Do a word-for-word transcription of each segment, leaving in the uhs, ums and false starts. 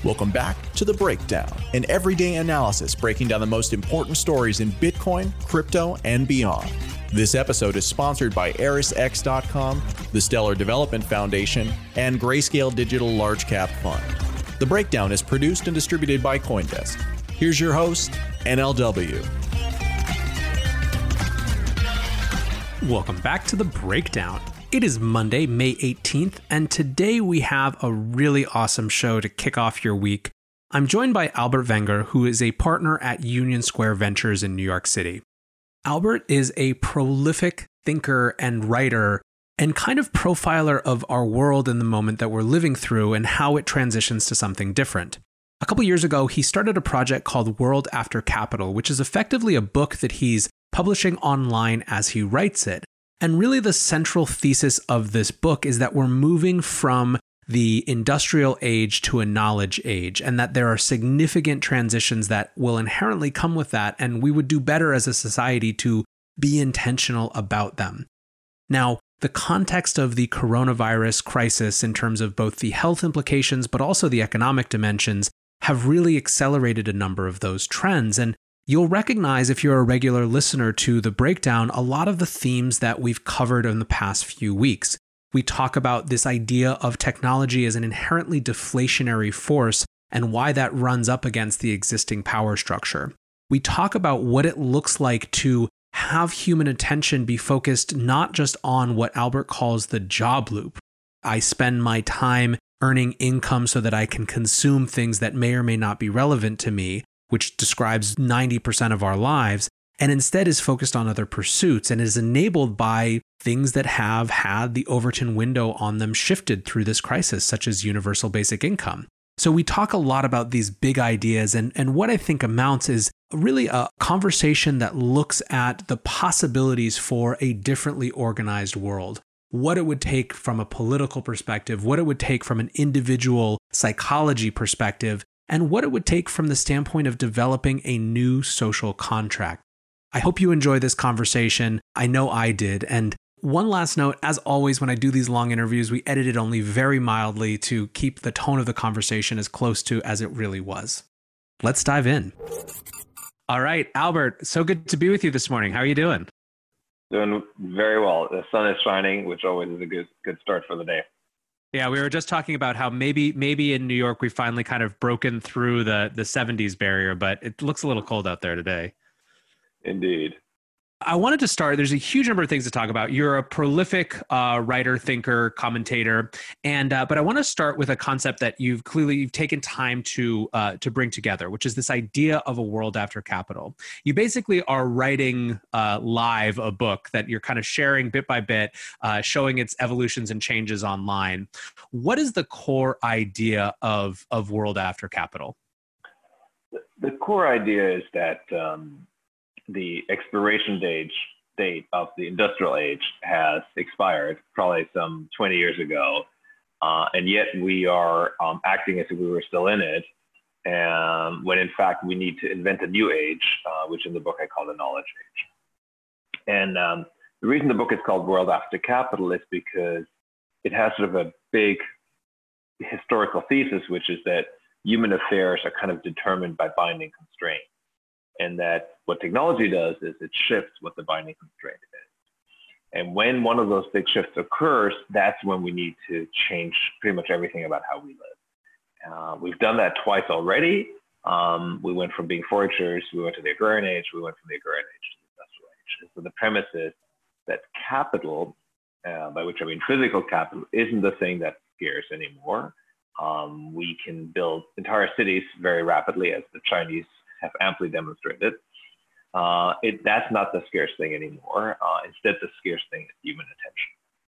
Welcome back to The Breakdown, an everyday analysis breaking down the most important stories in Bitcoin, crypto, and beyond. This episode is sponsored by Eris X dot com, the Stellar Development Foundation, and Grayscale Digital Large Cap Fund. The Breakdown is produced and distributed by CoinDesk. Here's your host, N L W. Welcome back to The Breakdown. It is Monday, May eighteenth, and today we have a really awesome show to kick off your week. I'm joined by Albert Wenger, who is a partner at Union Square Ventures in New York City. Albert is a prolific thinker and writer and kind of profiler of our world in the moment that we're living through and how it transitions to something different. A couple years ago, he started a project called World After Capital, which is effectively a book that he's publishing online as he writes it. And really the central thesis of this book is that we're moving from the industrial age to a knowledge age, and that there are significant transitions that will inherently come with that, and we would do better as a society to be intentional about them. Now, the context of the coronavirus crisis in terms of both the health implications, but also the economic dimensions, have really accelerated a number of those trends. And you'll recognize, if you're a regular listener to The Breakdown, a lot of the themes that we've covered in the past few weeks. We talk about this idea of technology as an inherently deflationary force and why that runs up against the existing power structure. We talk about what it looks like to have human attention be focused not just on what Albert calls the job loop. I spend my time earning income so that I can consume things that may or may not be relevant to me, which describes ninety percent of our lives, and instead is focused on other pursuits and is enabled by things that have had the Overton window on them shifted through this crisis, such as universal basic income. So we talk a lot about these big ideas, and, and what I think amounts is really a conversation that looks at the possibilities for a differently organized world. What it would take from a political perspective, what it would take from an individual psychology perspective, and what it would take from the standpoint of developing a new social contract. I hope you enjoy this conversation. I know I did. And one last note, as always, when I do these long interviews, we edit it only very mildly to keep the tone of the conversation as close to as it really was. Let's dive in. All right, Albert, so good to be with you this morning. How are you doing? Doing very well. The sun is shining, which always is a good good start for the day. Yeah, we were just talking about how maybe maybe in New York we finally kind of broken through the, the seventies barrier, but it looks a little cold out there today. Indeed. I wanted to start, there's a huge number of things to talk about. You're a prolific uh, writer, thinker, commentator, and uh, but I want to start with a concept that you've clearly you've taken time to uh, to bring together, which is this idea of a world after capital. You basically are writing uh, live a book that you're kind of sharing bit by bit, uh, showing its evolutions and changes online. What is the core idea of, of World After Capital? The core idea is that um, the expiration date date of the industrial age has expired probably some twenty years ago, uh, and yet we are um, acting as if we were still in it, and when in fact we need to invent a new age, uh, which in the book I call the knowledge age. And um, the reason the book is called World After Capital is because it has sort of a big historical thesis, which is that human affairs are kind of determined by binding constraints. And that what technology does is it shifts what the binding constraint is. And when one of those big shifts occurs, that's when we need to change pretty much everything about how we live. Uh, we've done that twice already. Um, we went from being foragers, we went to the agrarian age, we went from the agrarian age to the industrial age. And so the premise is that capital, uh, by which I mean physical capital, isn't the thing that's scarce anymore. Um, we can build entire cities very rapidly, as the Chinese have amply demonstrated. Uh, it, that's not the scarce thing anymore. Uh, instead, the scarce thing is human attention.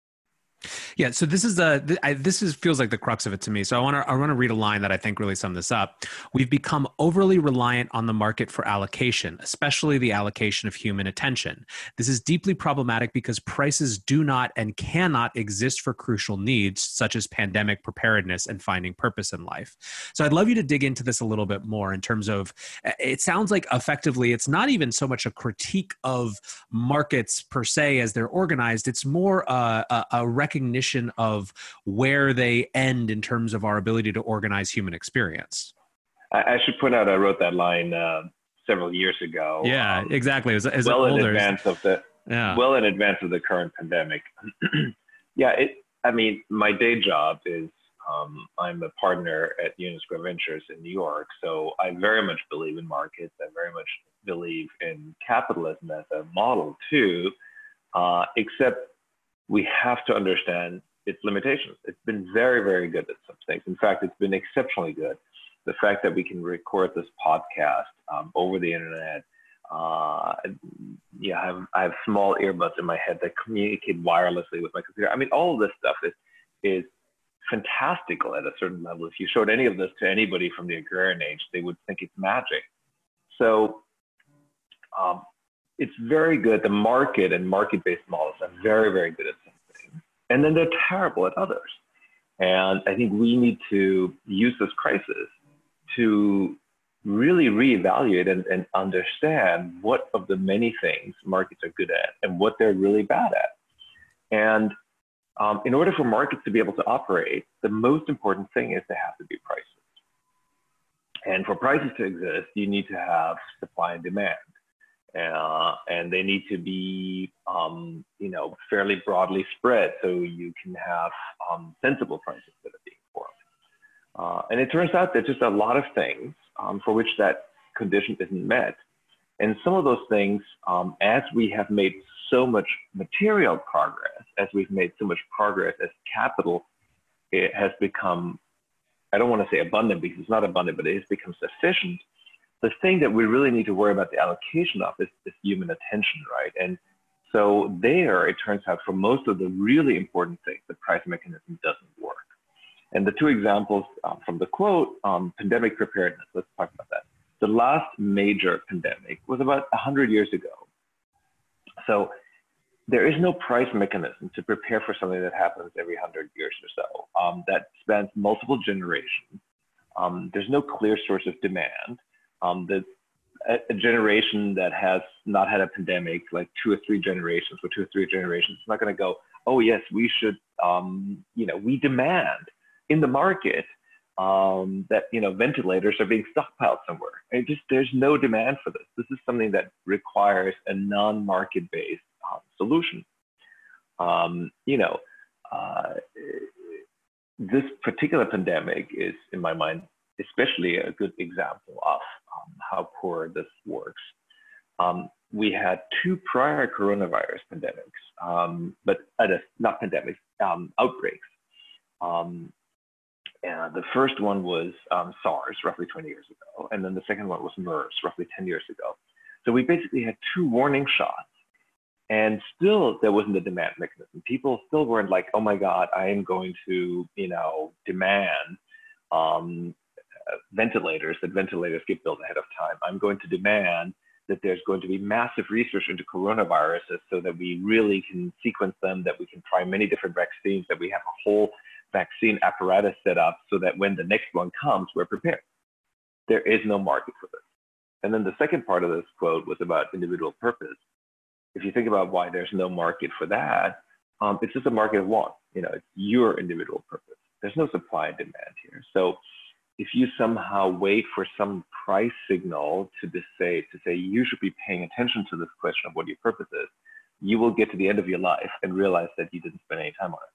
Yeah, so this is the th- I, this is feels like the crux of it to me. So I want to I want to read a line that I think really sums this up. We've become overly reliant on the market for allocation, especially the allocation of human attention. This is deeply problematic because prices do not and cannot exist for crucial needs such as pandemic preparedness and finding purpose in life. So I'd love you to dig into this a little bit more in terms of, it sounds like effectively it's not even so much a critique of markets per se as they're organized. It's more uh, a, a recognition definition of where they end in terms of our ability to organize human experience. I, I should point out, I wrote that line uh, several years ago. Yeah, um, exactly. As, as well in older, advance of the yeah. well in advance of the current pandemic. yeah, it. I mean, my day job is um, I'm a partner at Union Square Ventures in New York, so I very much believe in markets. I very much believe in capitalism as a model too, uh, except we have to understand its limitations. It's been very, very good at some things. In fact, it's been exceptionally good. The fact that we can record this podcast um, over the internet. Uh, yeah, I have, I have small earbuds in my head that communicate wirelessly with my computer. I mean, all of this stuff is is fantastical at a certain level. If you showed any of this to anybody from the agrarian age, they would think it's magic. So um, it's very good. The market and market-based models are very, very good at some things, and then they're terrible at others. And I think we need to use this crisis to really reevaluate and, and understand what of the many things markets are good at and what they're really bad at. And um, in order for markets to be able to operate, the most important thing is they have to be prices. And for prices to exist, you need to have supply and demand. Uh, and they need to be, um, you know, fairly broadly spread so you can have um, sensible prices that are being formed. Uh, and it turns out there's just a lot of things um, for which that condition isn't met. And some of those things, um, as we have made so much material progress, as we've made so much progress as capital, it has become, I don't want to say abundant because it's not abundant, but it has become sufficient. The thing that we really need to worry about the allocation of is, is human attention, right? And so there, it turns out for most of the really important things, the price mechanism doesn't work. And the two examples um, from the quote, um, pandemic preparedness, let's talk about that. The last major pandemic was about one hundred years ago. So there is no price mechanism to prepare for something that happens every one hundred years or so. Um, that spans multiple generations. Um, there's no clear source of demand. Um, the, a, a generation that has not had a pandemic, like two or three generations, or two or three generations, it's not going to go, oh yes, we should, um, you know, we demand in the market um, that, you know, ventilators are being stockpiled somewhere. And just, there's no demand for this. This is something that requires a non-market-based um, solution. Um, you know, uh, this particular pandemic is, in my mind, especially a good example of um, how poor this works. Um, we had two prior coronavirus pandemics, um, but uh, not pandemics, um, outbreaks. Um, and the first one was um, SARS, roughly twenty years ago, and then the second one was MERS, roughly ten years ago. So we basically had two warning shots, and still there wasn't a demand mechanism. People still weren't like, oh my God, I am going to, you know, demand um, uh, ventilators, that ventilators get built ahead of time. I'm going to demand that there's going to be massive research into coronaviruses so that we really can sequence them, that we can try many different vaccines, that we have a whole vaccine apparatus set up so that when the next one comes, we're prepared. There is no market for this. And then the second part of this quote was about individual purpose. If you think about why there's no market for that, um, it's just a market of want. You know, it's your individual purpose. There's no supply and demand here. So if you somehow wait for some price signal to just say, to say you should be paying attention to this question of what your purpose is, you will get to the end of your life and realize that you didn't spend any time on it.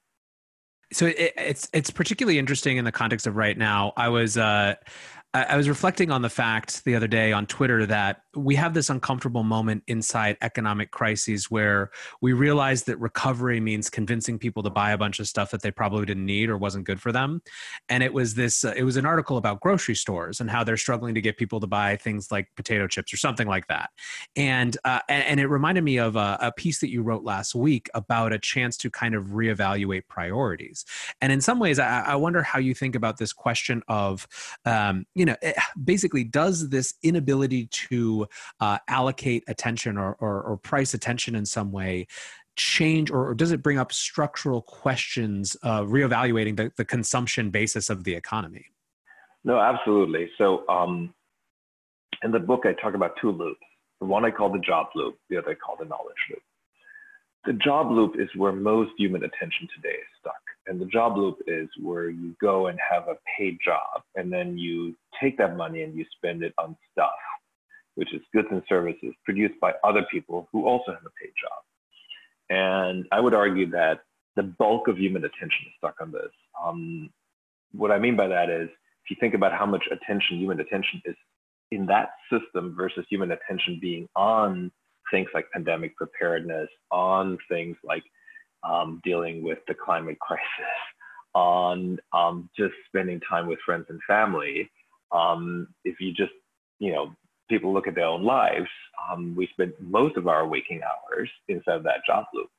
So it, it's it's particularly interesting in the context of right now. I was uh, I was reflecting on the fact the other day on Twitter that we have this uncomfortable moment inside economic crises where we realize that recovery means convincing people to buy a bunch of stuff that they probably didn't need or wasn't good for them. And it was this, uh, it was an article about grocery stores and how they're struggling to get people to buy things like potato chips or something like that. And uh, and, and it reminded me of a, a piece that you wrote last week about a chance to kind of reevaluate priorities. And in some ways, I, I wonder how you think about this question of, um, you know, basically, does this inability to uh, allocate attention or, or, or price attention in some way change, or, or does it bring up structural questions, uh, reevaluating the, the consumption basis of the economy? No, absolutely. So um, in the book, I talk about two loops. The one I call the job loop, the other I call the knowledge loop. The job loop is where most human attention today is stuck. And the job loop is where you go and have a paid job, and then you take that money and you spend it on stuff, which is goods and services produced by other people who also have a paid job. And I would argue that the bulk of human attention is stuck on this. Um, what I mean by that is, if you think about how much attention, human attention is in that system versus human attention being on things like pandemic preparedness, on things like um, dealing with the climate crisis, on um, just spending time with friends and family. Um, if you just, you know, people look at their own lives, um, we spend most of our waking hours inside of that job loop.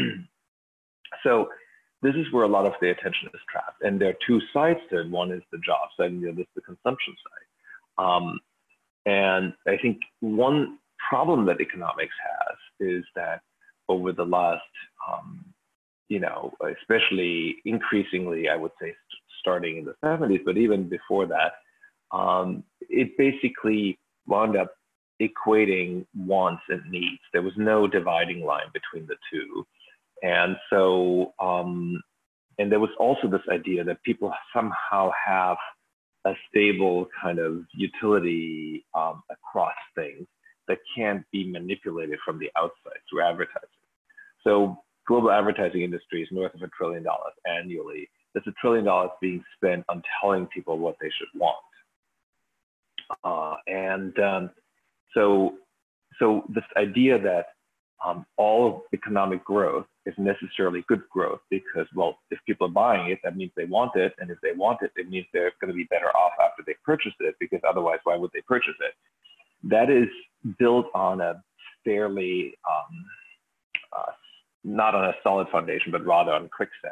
So this is where a lot of the attention is trapped. And there are two sides to it. One is the job side, and the other is the consumption side. Um, and I think one problem that economics has is that over the last, um, you know, especially increasingly, I would say starting in the seventies, but even before that, um, it basically wound up equating wants and needs. There was no dividing line between the two. And so, um, and there was also this idea that people somehow have a stable kind of utility um, across things that can't be manipulated from the outside through advertising. So global advertising industry is north of a trillion dollars annually. There's a trillion dollars being spent on telling people what they should want. Uh, and um, so, so this idea that um, all economic growth is necessarily good growth because, well, if people are buying it, that means they want it. And if they want it, it means they're going to be better off after they purchase it, because otherwise, why would they purchase it? That is built on a fairly, um, uh, not on a solid foundation, but rather on quicksand.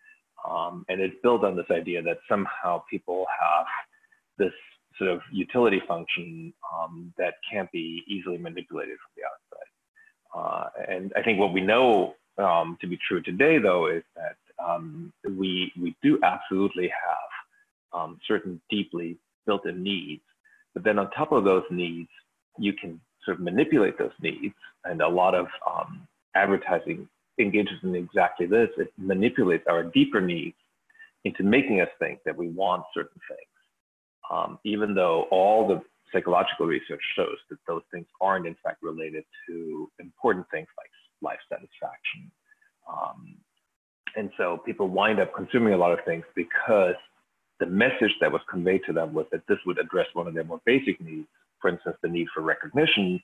Um, and it's built on this idea that somehow people have this sort of utility function um, that can't be easily manipulated from the outside. Uh, and I think what we know um, to be true today, though, is that um, we, we do absolutely have um, certain deeply built-in needs. But then on top of those needs, you can sort of manipulate those needs. And a lot of um, advertising engages in exactly this. It manipulates our deeper needs into making us think that we want certain things. Um, even though all the psychological research shows that those things aren't in fact related to important things like life satisfaction. Um, and so people wind up consuming a lot of things because the message that was conveyed to them was that this would address one of their more basic needs, for instance, the need for recognition,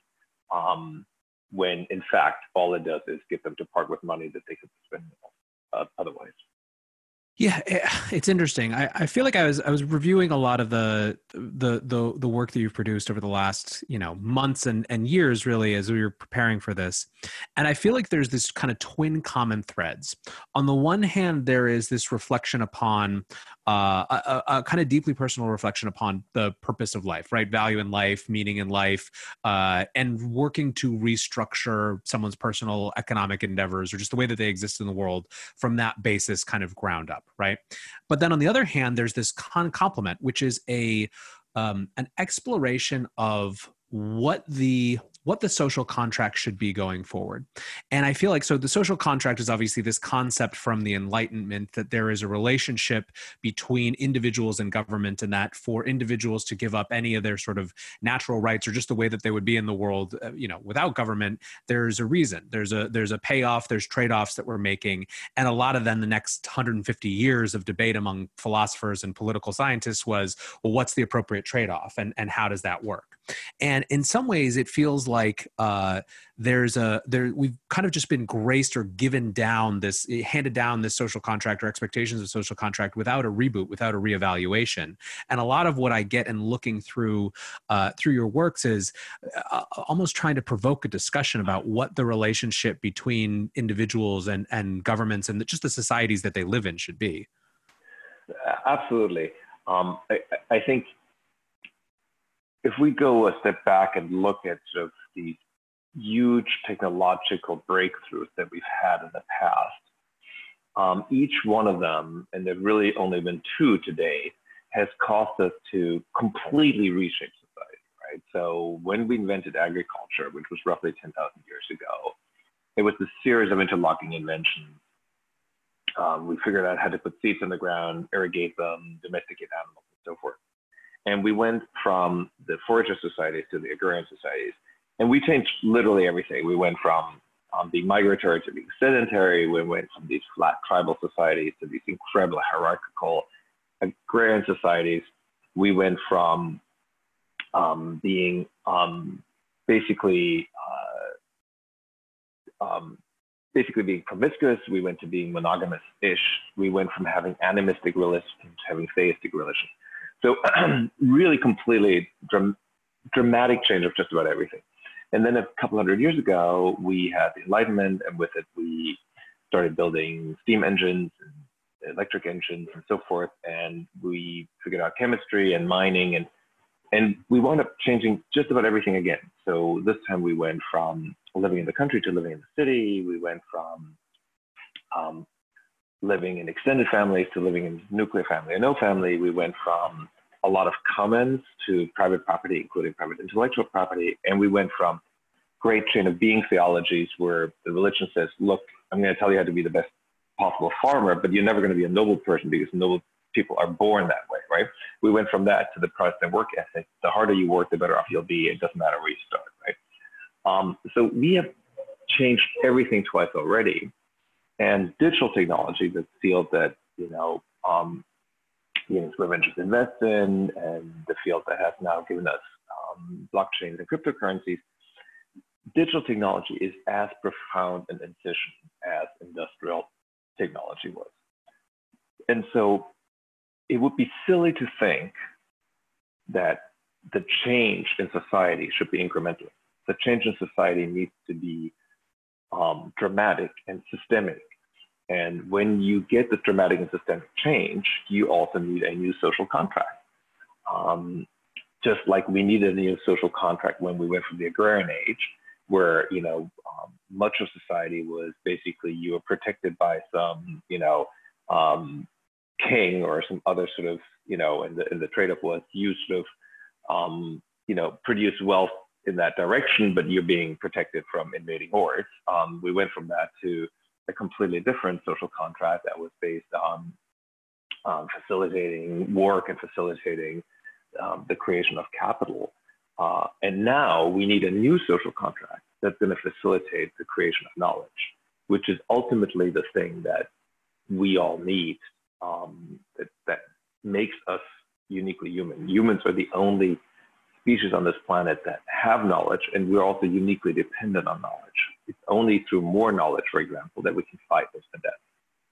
um, when in fact, all it does is get them to part with money that they could spend uh, otherwise. Yeah, it's interesting. I, I feel like I was I was reviewing a lot of the the the the work that you've produced over the last, you know, months and, and years, really, as we were preparing for this. And I feel like there's this kind of twin common threads. On the one hand, there is this reflection upon uh, a, a kind of deeply personal reflection upon the purpose of life, right? Value in life, meaning in life, uh, and working to restructure someone's personal economic endeavors or just the way that they exist in the world from that basis kind of ground up. Right. But then on the other hand, there's this con- complement, which is a um, an exploration of what the what the social contract should be going forward. And I feel like, so the social contract is obviously this concept from the Enlightenment that there is a relationship between individuals and government, and that for individuals to give up any of their sort of natural rights or just the way that they would be in the world, uh, you know, without government, there's a reason. There's a there's a payoff, there's trade-offs that we're making. And a lot of then the next one hundred fifty years of debate among philosophers and political scientists was, well, what's the appropriate trade-off and, and how does that work? And in some ways, it feels like uh, there's a there we've kind of just been graced or given down this, handed down this social contract or expectations of social contract without a reboot, without a reevaluation. And a lot of what I get in looking through uh, through your works is uh, almost trying to provoke a discussion about what the relationship between individuals and and governments and just the societies that they live in should be. Absolutely. Um, I, I think if we go a step back and look at sort of these huge technological breakthroughs that we've had in the past, um, each one of them, and there've really only been two today, has caused us to completely reshape society, right? So when we invented agriculture, which was roughly ten thousand years ago, it was a series of interlocking inventions Um, we figured out how to put seeds on the ground, irrigate them, domesticate animals, and so forth. And we went from the forager societies to the agrarian societies. And we changed literally everything. We went from um, being migratory to being sedentary. We went from these flat tribal societies to these incredible hierarchical agrarian societies. We went from um, being um, basically uh, um, basically being promiscuous. We went to being monogamous-ish. We went from having animistic religion to having theistic religion. So really completely dram dramatic change of just about everything. And then a couple hundred years ago, we had the Enlightenment, and with it, we started building steam engines and electric engines and so forth. And we figured out chemistry and mining, and, and we wound up changing just about everything again. So this time we went from living in the country to living in the city. We went from um, living in extended families to living in nuclear family and no family. We went from a lot of commons to private property, including private intellectual property. And we went from great chain of being theologies where the religion says, look, I'm going to tell you how to be the best possible farmer, but you're never going to be a noble person because noble people are born that way, right? We went from that to the Protestant work ethic. The harder you work, the better off you'll be. It doesn't matter where you start, right? Um, so we have changed everything twice already. And digital technology, the field that, you know, um, Unions Web Ventures invest in, and the field that has now given us um, blockchains and cryptocurrencies, digital technology is as profound an incision as industrial technology was. And so it would be silly to think that the change in society should be incremental. The change in society needs to be um, dramatic and systemic. And when you get this dramatic and systemic change, you also need a new social contract. Um, just like we needed a new social contract when we went from the agrarian age, where, you know, um, much of society was basically you were protected by some, you know, um, king or some other sort of, you know, and the, and the trade-off was you sort of, um, you know, produce wealth in that direction, but you're being protected from invading hordes. Um, we went from that to a completely different social contract that was based on um, facilitating work and facilitating um, the creation of capital. Uh, and now we need a new social contract that's going to facilitate the creation of knowledge, which is ultimately the thing that we all need, um, that, that makes us uniquely human. Humans are the only species on this planet that have knowledge, and we're also uniquely dependent on knowledge. It's only through more knowledge, for example, that we can fight this to death.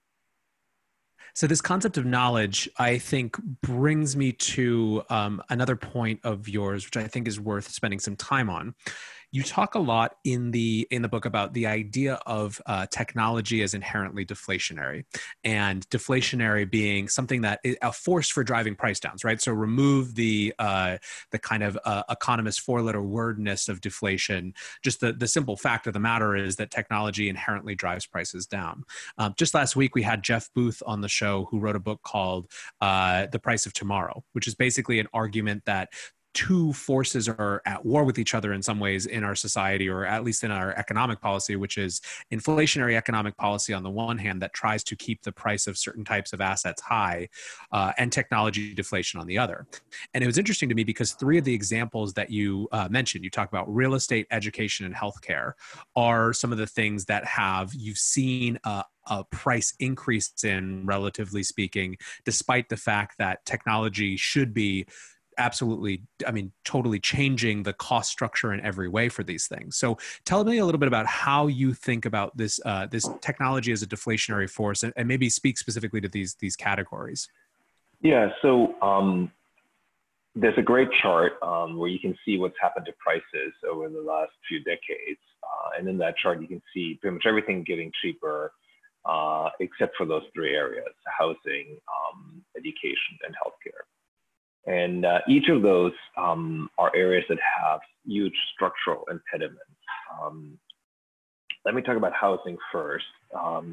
So this concept of knowledge, I think, brings me to um, another point of yours, which I think is worth spending some time on. You talk a lot in the in the book about the idea of uh, technology as inherently deflationary, and deflationary being something that is a force for driving price downs, right? So remove the uh, the kind of uh, economist four-letter wordness of deflation. Just the the simple fact of the matter is that technology inherently drives prices down. Um, just last week we had Jeff Booth on the show, who wrote a book called uh, The Price of Tomorrow, which is basically an argument that two forces are at war with each other in some ways in our society, or at least in our economic policy, which is inflationary economic policy on the one hand that tries to keep the price of certain types of assets high, uh, and technology deflation on the other. And it was interesting to me because three of the examples that you uh, mentioned, you talk about real estate, education, and healthcare, are some of the things that have, you've seen a, a price increase in, relatively speaking, despite the fact that technology should be absolutely, I mean, totally changing the cost structure in every way for these things. So tell me a little bit about how you think about this uh, this technology as a deflationary force, and, and maybe speak specifically to these these categories. Yeah, so um, there's a great chart um, where you can see what's happened to prices over the last few decades. Uh, and in that chart, you can see pretty much everything getting cheaper, uh, except for those three areas: housing, um, education, and healthcare. And uh, each of those um, are areas that have huge structural impediments. Um, let me talk about housing first. Um,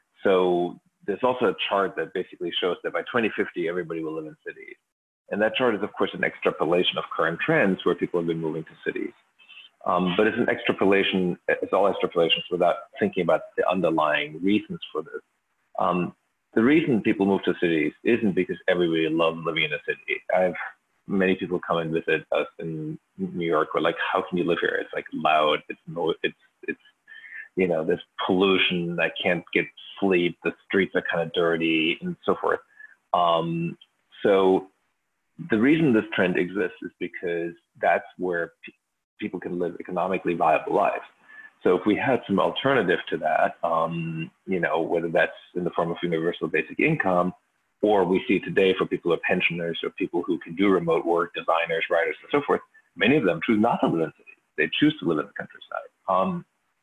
so there's also a chart that basically shows that by twenty fifty, everybody will live in cities. And that chart is, of course, an extrapolation of current trends where people have been moving to cities. Um, but it's an extrapolation, it's all extrapolations without thinking about the underlying reasons for this. Um, the reason people move to cities isn't because everybody loves living in a city. I have many people come and visit us in New York. We're like, how can you live here? It's like loud. It's no, it's it's you know, there's pollution. I can't get sleep. The streets are kind of dirty and so forth. Um, so the reason this trend exists is because that's where pe- people can live economically viable lives. So if we had some alternative to that, um, you know, whether that's in the form of universal basic income, or we see today for people who are pensioners or people who can do remote work, designers, writers, and so forth, many of them choose not to live in cities. They choose to live in the countryside. Um,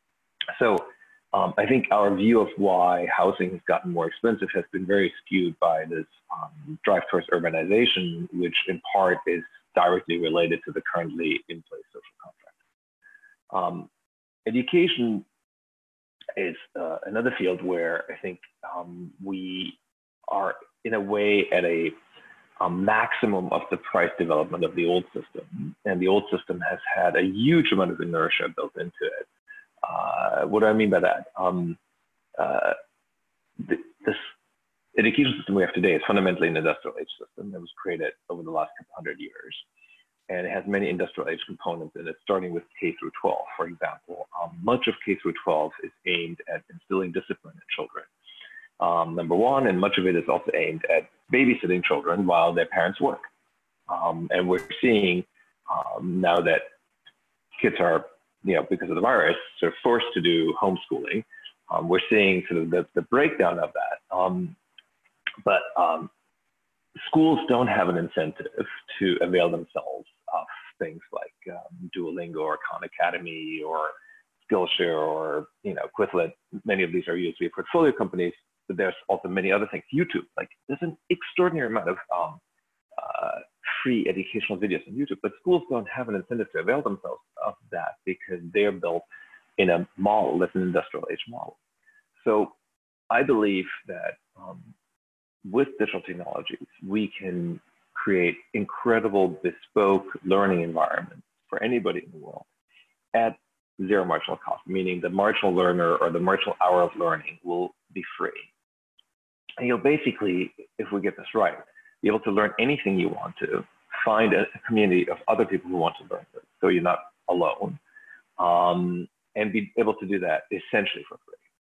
so um, I think our view of why housing has gotten more expensive has been very skewed by this um, drive towards urbanization, which in part is directly related to the currently in place social contract. Um, education is uh, another field where I think um, we are in a way at a, a maximum of the price development of the old system. And the old system has had a huge amount of inertia built into it. Uh, what do I mean by that? Um, uh, th- this education system we have today is fundamentally an industrial age system that was created over the last couple hundred years. And it has many industrial age components in it, starting with K through twelve, for example. Um, much of K through twelve is aimed at instilling discipline in children. Um, number one, and much of it is also aimed at babysitting children while their parents work. Um, and we're seeing um, now that kids are, you know, because of the virus, sort of forced to do homeschooling. Um, we're seeing sort of the, the breakdown of that. Um, but um, schools don't have an incentive to avail themselves of things like um, Duolingo or Khan Academy or Skillshare or, you know, Quizlet. Many of these are U S B portfolio companies, but there's also many other things. YouTube, like there's an extraordinary amount of um, uh, free educational videos on YouTube, but schools don't have an incentive to avail themselves of that because they're built in a model that's an industrial age model. So I believe that um, with digital technologies, we can create incredible bespoke learning environments for anybody in the world at zero marginal cost, meaning the marginal learner or the marginal hour of learning will be free. And you'll basically, if we get this right, be able to learn anything you want to, find a community of other people who want to learn this, so you're not alone, um, and be able to do that essentially for free.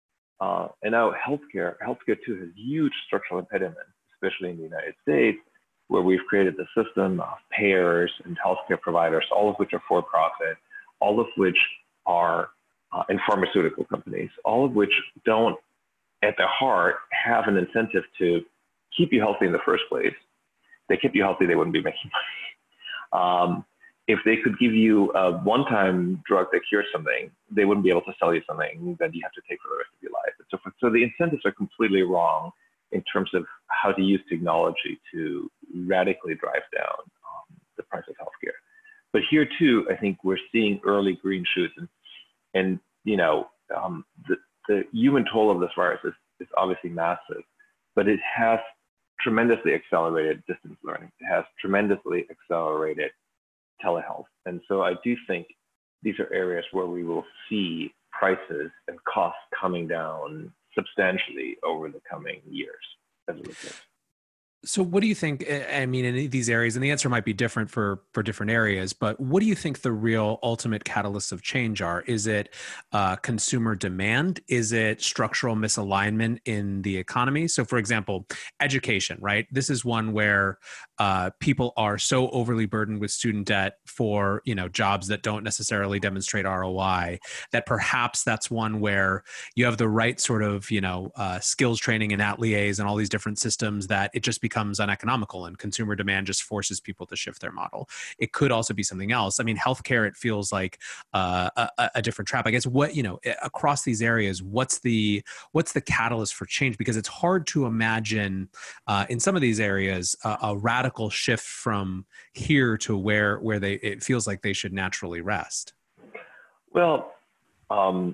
Uh, and now healthcare, healthcare too has huge structural impediments, especially in the United States, where we've created the system of payers and healthcare providers, all of which are for profit, all of which are, uh, and pharmaceutical companies, all of which don't, at their heart, have an incentive to keep you healthy in the first place. If they keep you healthy, they wouldn't be making money. Um, if they could give you a one-time drug that cures something, they wouldn't be able to sell you something that you have to take for the rest of your life. And so, forth. So the incentives are completely wrong in terms of how to use technology to radically drive down um, the price of healthcare. But here too, I think we're seeing early green shoots, and, and you know, um, the, the human toll of this virus is, is obviously massive, but it has tremendously accelerated distance learning. It has tremendously accelerated telehealth. And so I do think these are areas where we will see prices and costs coming down substantially over the coming years as a result. So what do you think, I mean, in these areas, and the answer might be different for, for different areas, but what do you think the real ultimate catalysts of change are? Is it uh, consumer demand? Is it structural misalignment in the economy? So for example, education, right? This is one where uh, people are so overly burdened with student debt for, you know, jobs that don't necessarily demonstrate R O I, that perhaps that's one where you have the right sort of, you know, uh, skills training and ateliers and all these different systems that it just becomes becomes uneconomical and consumer demand just forces people to shift their model. It could also be something else. I mean, healthcare, it feels like uh, a, a different trap. I guess what, you know, across these areas, what's the, what's the catalyst for change? Because it's hard to imagine uh, in some of these areas, a, a radical shift from here to where, where they, it feels like they should naturally rest. Well, um,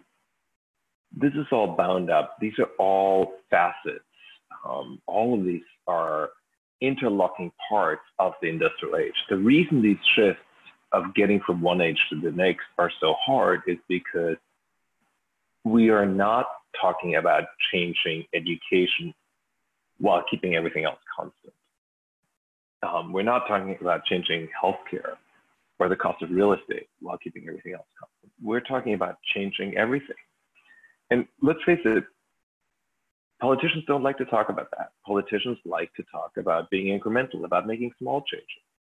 this is all bound up. These are all facets. Um, all of these are interlocking parts of the industrial age. The reason these shifts of getting from one age to the next are so hard is because we are not talking about changing education while keeping everything else constant. Um, we're not talking about changing healthcare or the cost of real estate while keeping everything else constant. We're talking about changing everything. And let's face it, politicians don't like to talk about that. Politicians like to talk about being incremental, about making small changes.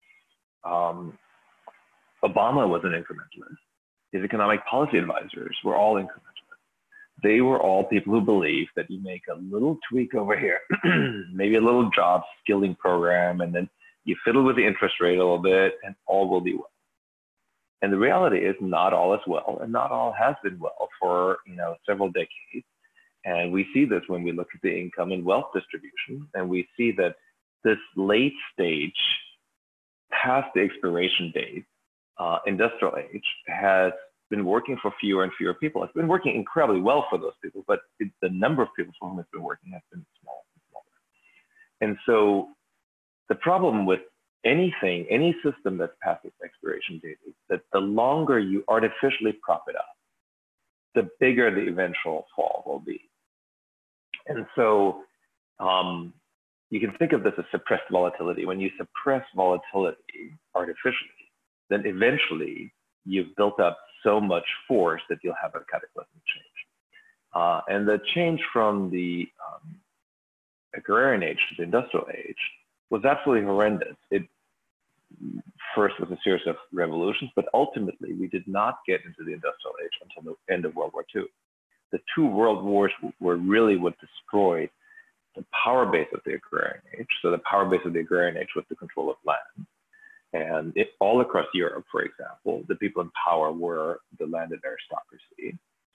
Um, Obama was an incrementalist. His economic policy advisors were all incrementalists. They were all people who believed that you make a little tweak over here, maybe a little job skilling program, and then you fiddle with the interest rate a little bit, and all will be well. And the reality is not all is well, and not all has been well for you know several decades. And we see this when we look at the income and wealth distribution, and we see that this late stage, past the expiration date, uh, industrial age has been working for fewer and fewer people. It's been working incredibly well for those people, but it, the number of people for whom it's been working has been small and smaller. And so the problem with anything, any system that's past its expiration date is that the longer you artificially prop it up, the bigger the eventual fall will be. And so um, you can think of this as suppressed volatility. When you suppress volatility artificially, then eventually you've built up so much force that you'll have a cataclysmic change. Uh, and the change from the um, agrarian age to the industrial age was absolutely horrendous. It first was a series of revolutions, but ultimately we did not get into the industrial age until the end of World War Two. The two world wars were really what destroyed the power base of the agrarian age. So the power base of the agrarian age was the control of land. And it, all across Europe, for example, the people in power were the landed aristocracy.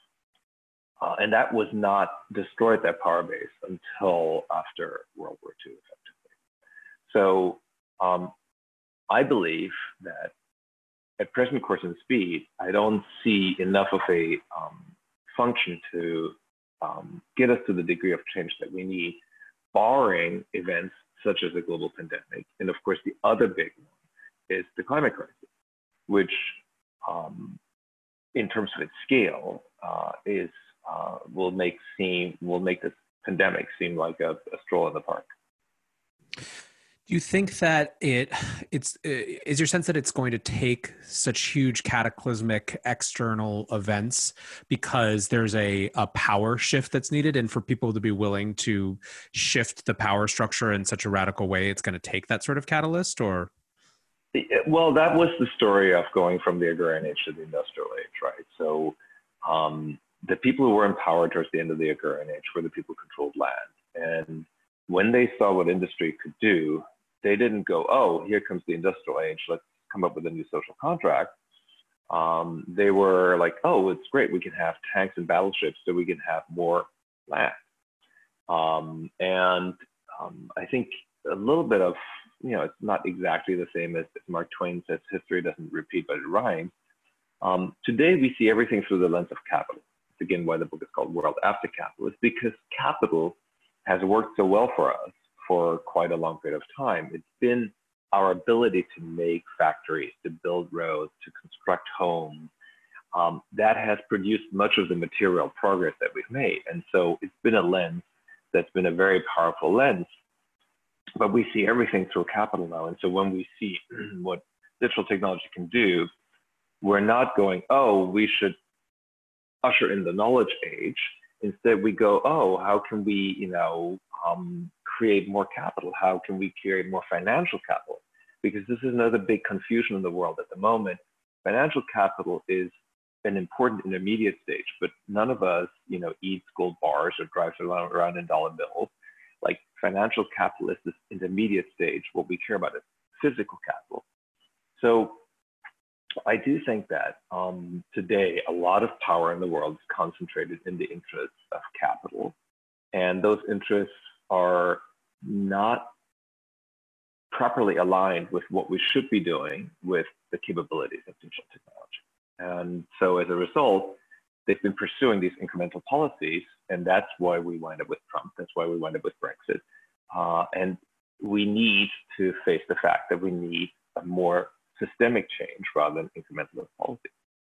Uh, and that was not destroyed, that power base, until after World War Two, effectively. So um, I believe that at present course and speed, I don't see enough of a um, function to um, get us to the degree of change that we need, barring events such as a global pandemic. And of course, the other big one is the climate crisis, which um, in terms of its scale uh, is uh, will make seem will make this pandemic seem like a, a stroll in the park. Do you think that it it's is your sense that it's going to take such huge cataclysmic external events because there's a, a power shift that's needed, and for people to be willing to shift the power structure in such a radical way, it's going to take that sort of catalyst? Or well, that was the story of going from the agrarian age to the industrial age, right? So um, the people who were in power towards the end of the agrarian age were the people who controlled land, and when they saw what industry could do, they didn't go, oh, here comes the industrial age, let's come up with a new social contract. Um, they were like, oh, it's great, we can have tanks and battleships so we can have more land. Um, and um, I think a little bit of, you know, it's not exactly the same as, as Mark Twain says, history doesn't repeat, but it rhymes. Um, today, we see everything through the lens of capital. It's again why the book is called World After Capital. It's because capital has worked so well for us for quite a long period of time. It's been our ability to make factories, to build roads, to construct homes, um, that has produced much of the material progress that we've made. And so it's been a lens that's been a very powerful lens, but we see everything through capital now. And so when we see what digital technology can do, we're not going, oh, we should usher in the knowledge age. Instead, we go, oh, how can we, you know, um, create more capital? How can we create more financial capital? Because this is another big confusion in the world at the moment. Financial capital is an important intermediate stage, but none of us, you know, eats gold bars or drives around in dollar bills. Like, financial capital is this intermediate stage. What we care about is physical capital. So I do think that um, today a lot of power in the world is concentrated in the interests of capital, and those interests are not properly aligned with what we should be doing with the capabilities of digital technology. And so as a result, they've been pursuing these incremental policies, and that's why we wind up with Trump. That's why we wind up with Brexit. Uh, and we need to face the fact that we need a more systemic change rather than incremental policy.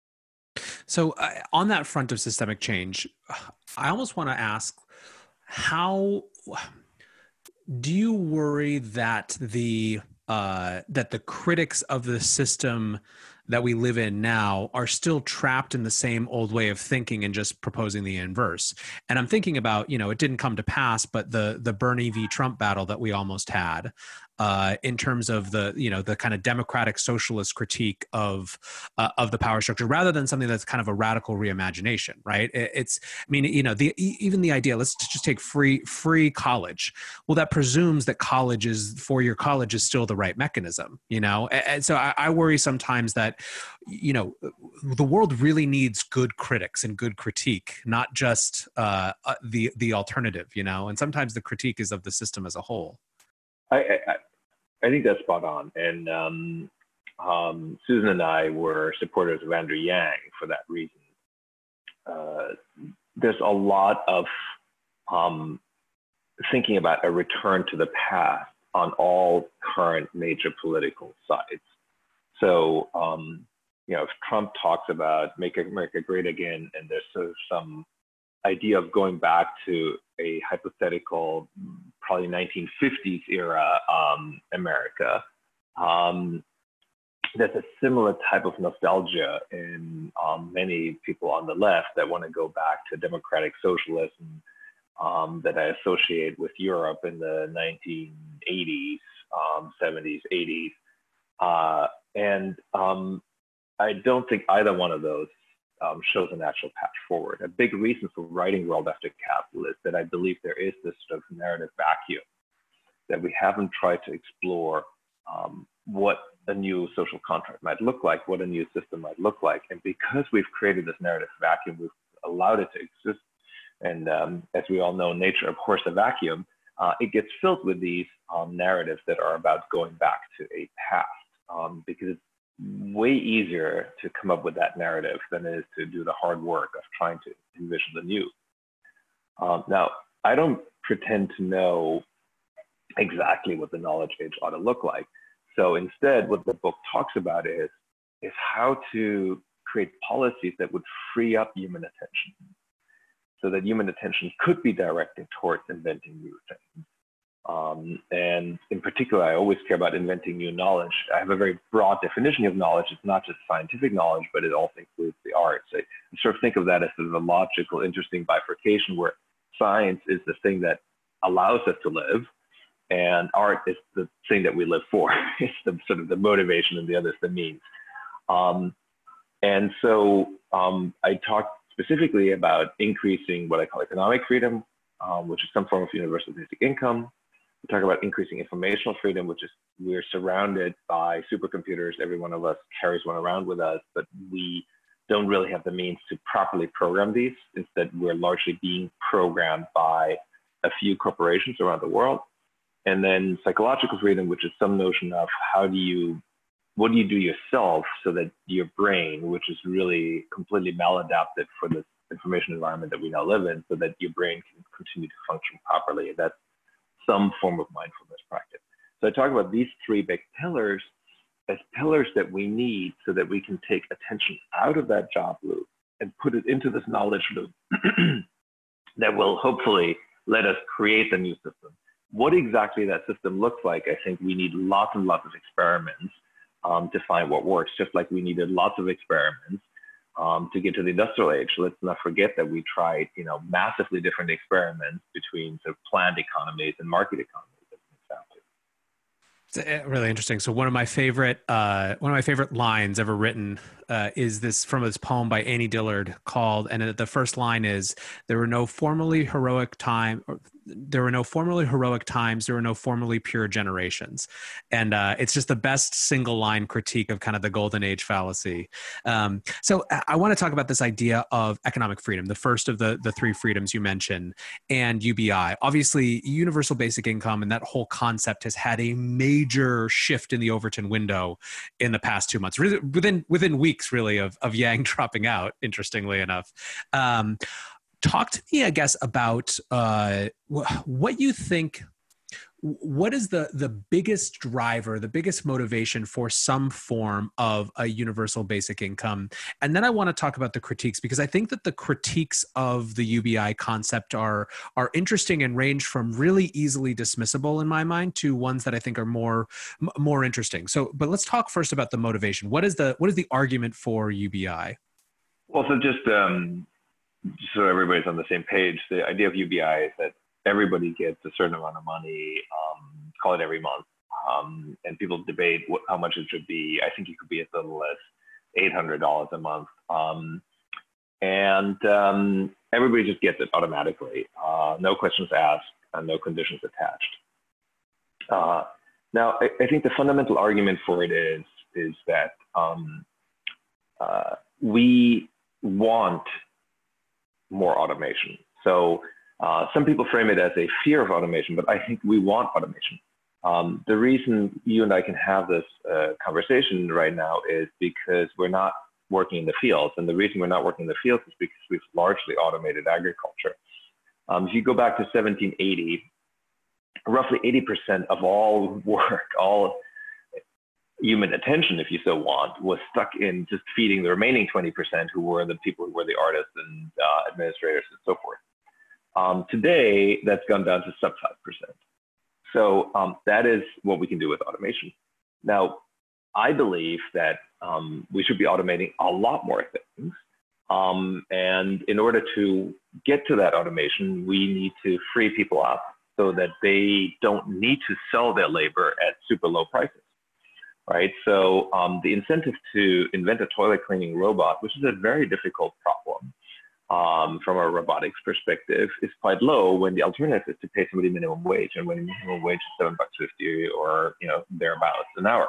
So uh, on that front of systemic change, I almost want to ask how, Do you worry that the uh, that the critics of the system that we live in now are still trapped in the same old way of thinking and just proposing the inverse? And I'm thinking about, you know, it didn't come to pass, but the the Bernie v. Trump battle that we almost had, uh, in terms of the, you know, the kind of democratic socialist critique of uh, of the power structure, rather than something that's kind of a radical reimagination, right? It, it's, I mean, you know, the even the idea. Let's just take free free college. Well, that presumes that college is four-year college is still the right mechanism, you know. And, and so I, I worry sometimes that, you know, the world really needs good critics and good critique, not just uh, uh, the the alternative, you know. And sometimes the critique is of the system as a whole. I, I, I think that's spot on. And um, um, Susan and I were supporters of Andrew Yang for that reason. Uh, there's a lot of um, thinking about a return to the past on all current major political sides. So, um, you know, if Trump talks about make America great again, and there's sort of some idea of going back to a hypothetical, probably nineteen fifties era um, America. Um, there's a similar type of nostalgia in um, many people on the left that want to go back to democratic socialism um, that I associate with Europe in the nineteen eighties, um, seventies, eighties. Uh, and um, I don't think either one of those Um, shows a natural path forward. A big reason for writing World After Capital is that I believe there is this sort of narrative vacuum that we haven't tried to explore um, what a new social contract might look like, what a new system might look like. And because we've created this narrative vacuum, we've allowed it to exist. And um, as we all know, nature abhors a vacuum. Uh, it gets filled with these um, narratives that are about going back to a past, um, because it's way easier to come up with that narrative than it is to do the hard work of trying to envision the new. Um, now, I don't pretend to know exactly what the knowledge age ought to look like. So instead, what the book talks about is, is how to create policies that would free up human attention so that human attention could be directed towards inventing new things. Um, and in particular, I always care about inventing new knowledge. I have a very broad definition of knowledge. It's not just scientific knowledge, but it also includes the arts. I sort of think of that as sort of a logical, interesting bifurcation where science is the thing that allows us to live, and art is the thing that we live for. It's the sort of the motivation, and the other is the means. Um, and so um, I talked specifically about increasing what I call economic freedom, um, which is some form of universal basic income. We talk about increasing informational freedom, which is we're surrounded by supercomputers. Every one of us carries one around with us, but we don't really have the means to properly program these. Instead, we're largely being programmed by a few corporations around the world. And then psychological freedom, which is some notion of how do you, what do you do yourself so that your brain, which is really completely maladapted for this information environment that we now live in, so that your brain can continue to function properly. That's some form of mindfulness practice. So I talk about these three big pillars as pillars that we need so that we can take attention out of that job loop and put it into this knowledge loop that will hopefully let us create the new system. What exactly that system looks like, I think we need lots and lots of experiments um, to find what works, just like we needed lots of experiments Um, to get to the industrial age. Let's not forget that we tried, you know, massively different experiments between sort of planned economies and market economies, as an example. It's really interesting. So one of my favorite, uh, one of my favorite lines ever written uh, is this from this poem by Annie Dillard called, and the first line is, "There were no formerly heroic time, or, there were no formerly heroic times, there were no formerly pure generations." And uh, it's just the best single line critique of kind of the golden age fallacy. Um, so I want to talk about this idea of economic freedom, the first of the, the three freedoms you mentioned, and U B I. Obviously, universal basic income and that whole concept has had a major shift in the Overton window in the past two months, really, within within weeks really of, of Yang dropping out, interestingly enough. Um, talk to me, I guess, about uh, wh- what you think what is the the biggest driver, the biggest motivation for some form of a universal basic income? And then I want to talk about the critiques, because I think that the critiques of the U B I concept are are interesting and range from really easily dismissible in my mind to ones that I think are more more interesting. So, but let's talk first about the motivation. What is the what is the argument for U B I? Well, so just um, so everybody's on the same page, the idea of U B I is that everybody gets a certain amount of money, um, call it every month, um, and people debate what, how much it should be. I think it could be as little as eight hundred dollars a month, um, and um, everybody just gets it automatically, uh, no questions asked, and no conditions attached. Uh, now, I, I think the fundamental argument for it is is that um, uh, we want more automation. So. Uh, some people frame it as a fear of automation, but I think we want automation. Um, the reason you and I can have this uh, conversation right now is because we're not working in the fields. And the reason we're not working in the fields is because we've largely automated agriculture. Um, if you go back to seventeen eighty, roughly eighty percent of all work, all human attention, if you so want, was stuck in just feeding the remaining twenty percent who were the people who were the artists and uh, administrators and so forth. Um, today, that's gone down to sub five percent. So um, that is what we can do with automation. Now, I believe that um, we should be automating a lot more things. Um, and in order to get to that automation, we need to free people up so that they don't need to sell their labor at super low prices, right? So um, the incentive to invent a toilet cleaning robot, which is a very difficult problem, Um, from a robotics perspective, is quite low when the alternative is to pay somebody minimum wage, and when minimum wage is seven bucks fifty or you know thereabouts an hour.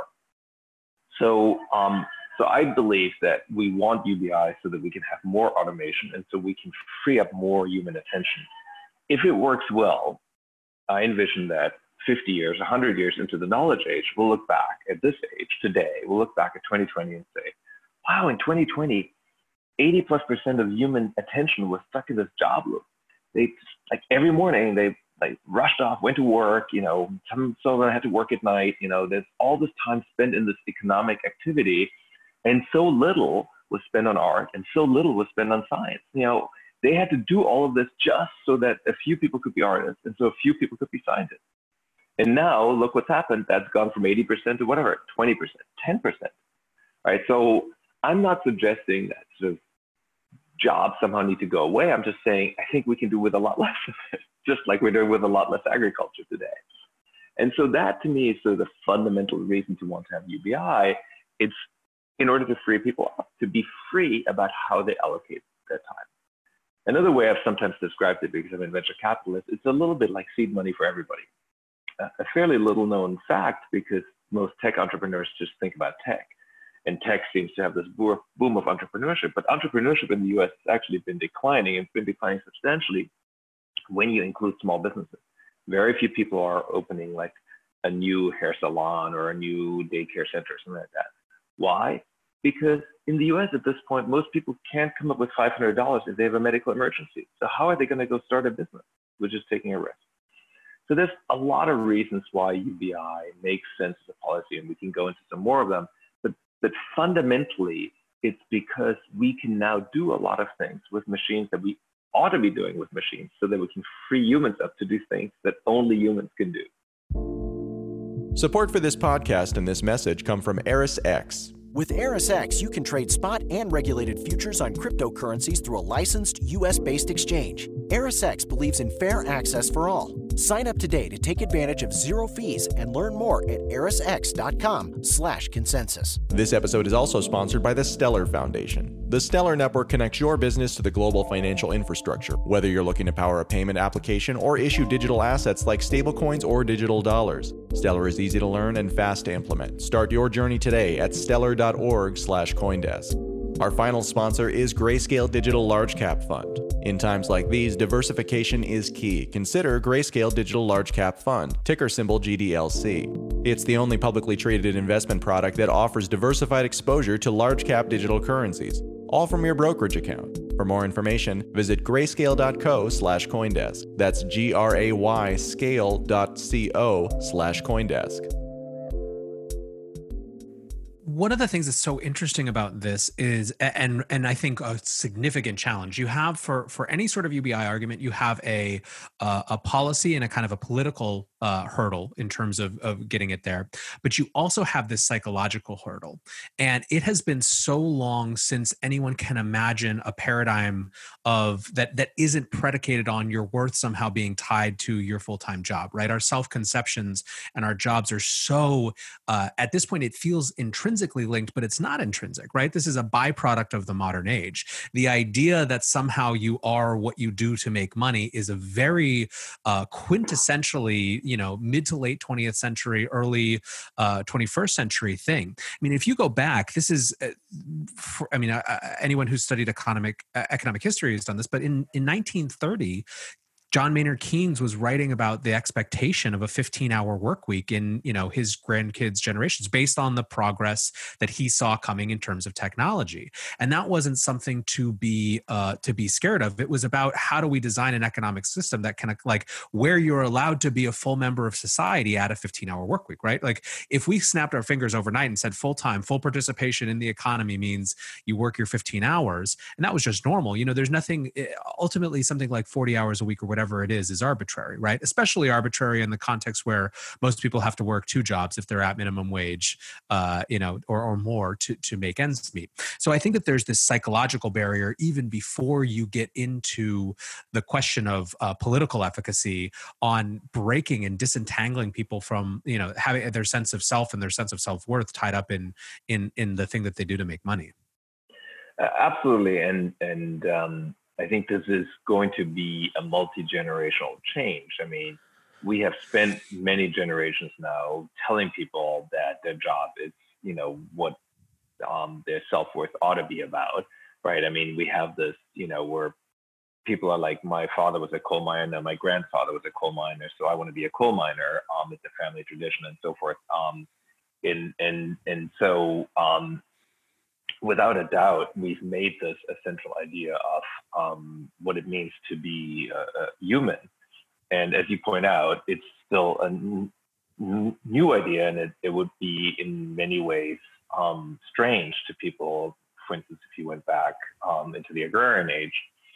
So, um, so I believe that we want U B I so that we can have more automation and so we can free up more human attention. If it works well, I envision that fifty years, one hundred years into the knowledge age, we'll look back at this age today. We'll look back at twenty twenty and say, "Wow, in twenty twenty." eighty plus percent of human attention was stuck in this job loop. They like every morning they like rushed off, went to work, you know, some, some of them had to work at night, you know, there's all this time spent in this economic activity and so little was spent on art and so little was spent on science. You know, they had to do all of this just so that a few people could be artists and so a few people could be scientists. And now look what's happened. That's gone from eighty percent to whatever, twenty percent, ten percent, right? So I'm not suggesting that sort of jobs somehow need to go away. I'm just saying I think we can do with a lot less of it, just like we're doing with a lot less agriculture today. And so that to me is sort of the fundamental reason to want to have U B I. It's in order to free people up, to be free about how they allocate their time. Another way I've sometimes described it, because I'm a venture capitalist, it's a little bit like seed money for everybody. A fairly little known fact, because most tech entrepreneurs just think about tech. And tech seems to have this boom of entrepreneurship, but entrepreneurship in the U S has actually been declining. It's been declining substantially when you include small businesses. Very few people are opening like a new hair salon or a new daycare center or something like that. Why? Because in the U S at this point, most people can't come up with five hundred dollars if they have a medical emergency. So how are they going to go start a business, which is taking a risk? So there's a lot of reasons why U B I makes sense as a policy, and we can go into some more of them. But fundamentally, it's because we can now do a lot of things with machines that we ought to be doing with machines so that we can free humans up to do things that only humans can do. Support for this podcast and this message come from ErisX. With ErisX, you can trade spot and regulated futures on cryptocurrencies through a licensed U S-based exchange. ErisX believes in fair access for all. Sign up today to take advantage of zero fees and learn more at erisx.com slash consensus. This episode is also sponsored by the Stellar Foundation. The Stellar Network connects your business to the global financial infrastructure, whether you're looking to power a payment application or issue digital assets like stablecoins or digital dollars. Stellar is easy to learn and fast to implement. Start your journey today at stellar.org slash Coindesk. Our final sponsor is Grayscale Digital Large Cap Fund. In times like these, diversification is key. Consider Grayscale Digital Large Cap Fund, ticker symbol G D L C. It's the only publicly traded investment product that offers diversified exposure to large cap digital currencies, all from your brokerage account. For more information, visit grayscale.co slash Coindesk. That's G-R-A-Y scale.co slash Coindesk. One of the things that's so interesting about this is, and and I think a significant challenge you have for for any sort of U B I argument, you have a uh, a policy and a kind of a political uh, hurdle in terms of of getting it there, but you also have this psychological hurdle, and it has been so long since anyone can imagine a paradigm of that that isn't predicated on your worth somehow being tied to your full-time job, right? Our self-conceptions and our jobs are so uh, at this point it feels intrinsic linked, but it's not intrinsic, right? This is a byproduct of the modern age. The idea that somehow you are what you do to make money is a very uh, quintessentially, you know, mid to late twentieth century, early uh, twenty-first century thing. I mean, if you go back, this is, uh, for, I mean, uh, anyone who's studied economic uh, economic history has done this, but in, in nineteen thirty, John Maynard Keynes was writing about the expectation of a fifteen-hour work week in, you know, his grandkids' generations based on the progress that he saw coming in terms of technology. And that wasn't something to be uh, to be scared of. It was about how do we design an economic system that can, like, where you're allowed to be a full member of society at a fifteen-hour work week, right? Like, if we snapped our fingers overnight and said full-time, full participation in the economy means you work your fifteen hours, and that was just normal. You know, there's nothing, ultimately something like forty hours a week or whatever it is, is arbitrary, right? Especially arbitrary in the context where most people have to work two jobs if they're at minimum wage, uh, you know, or, or more to, to make ends meet. So I think that there's this psychological barrier even before you get into the question of uh, political efficacy on breaking and disentangling people from, you know, having their sense of self and their sense of self-worth tied up in, in, in the thing that they do to make money. Uh, absolutely. And, and, um, I think this is going to be a multi-generational change. I mean, we have spent many generations now telling people that their job is, you know, what um, their self-worth ought to be about, right? I mean, we have this, you know, where people are like, my father was a coal miner, my grandfather was a coal miner, so I want to be a coal miner. Um, it's a family tradition and so forth. Um, and and and so. Um, Without a doubt, we've made this a central idea of um, what it means to be a, a human. And as you point out, it's still a n- n- new idea, and it, it would be in many ways um, strange to people. For instance, if you went back um, into the agrarian age,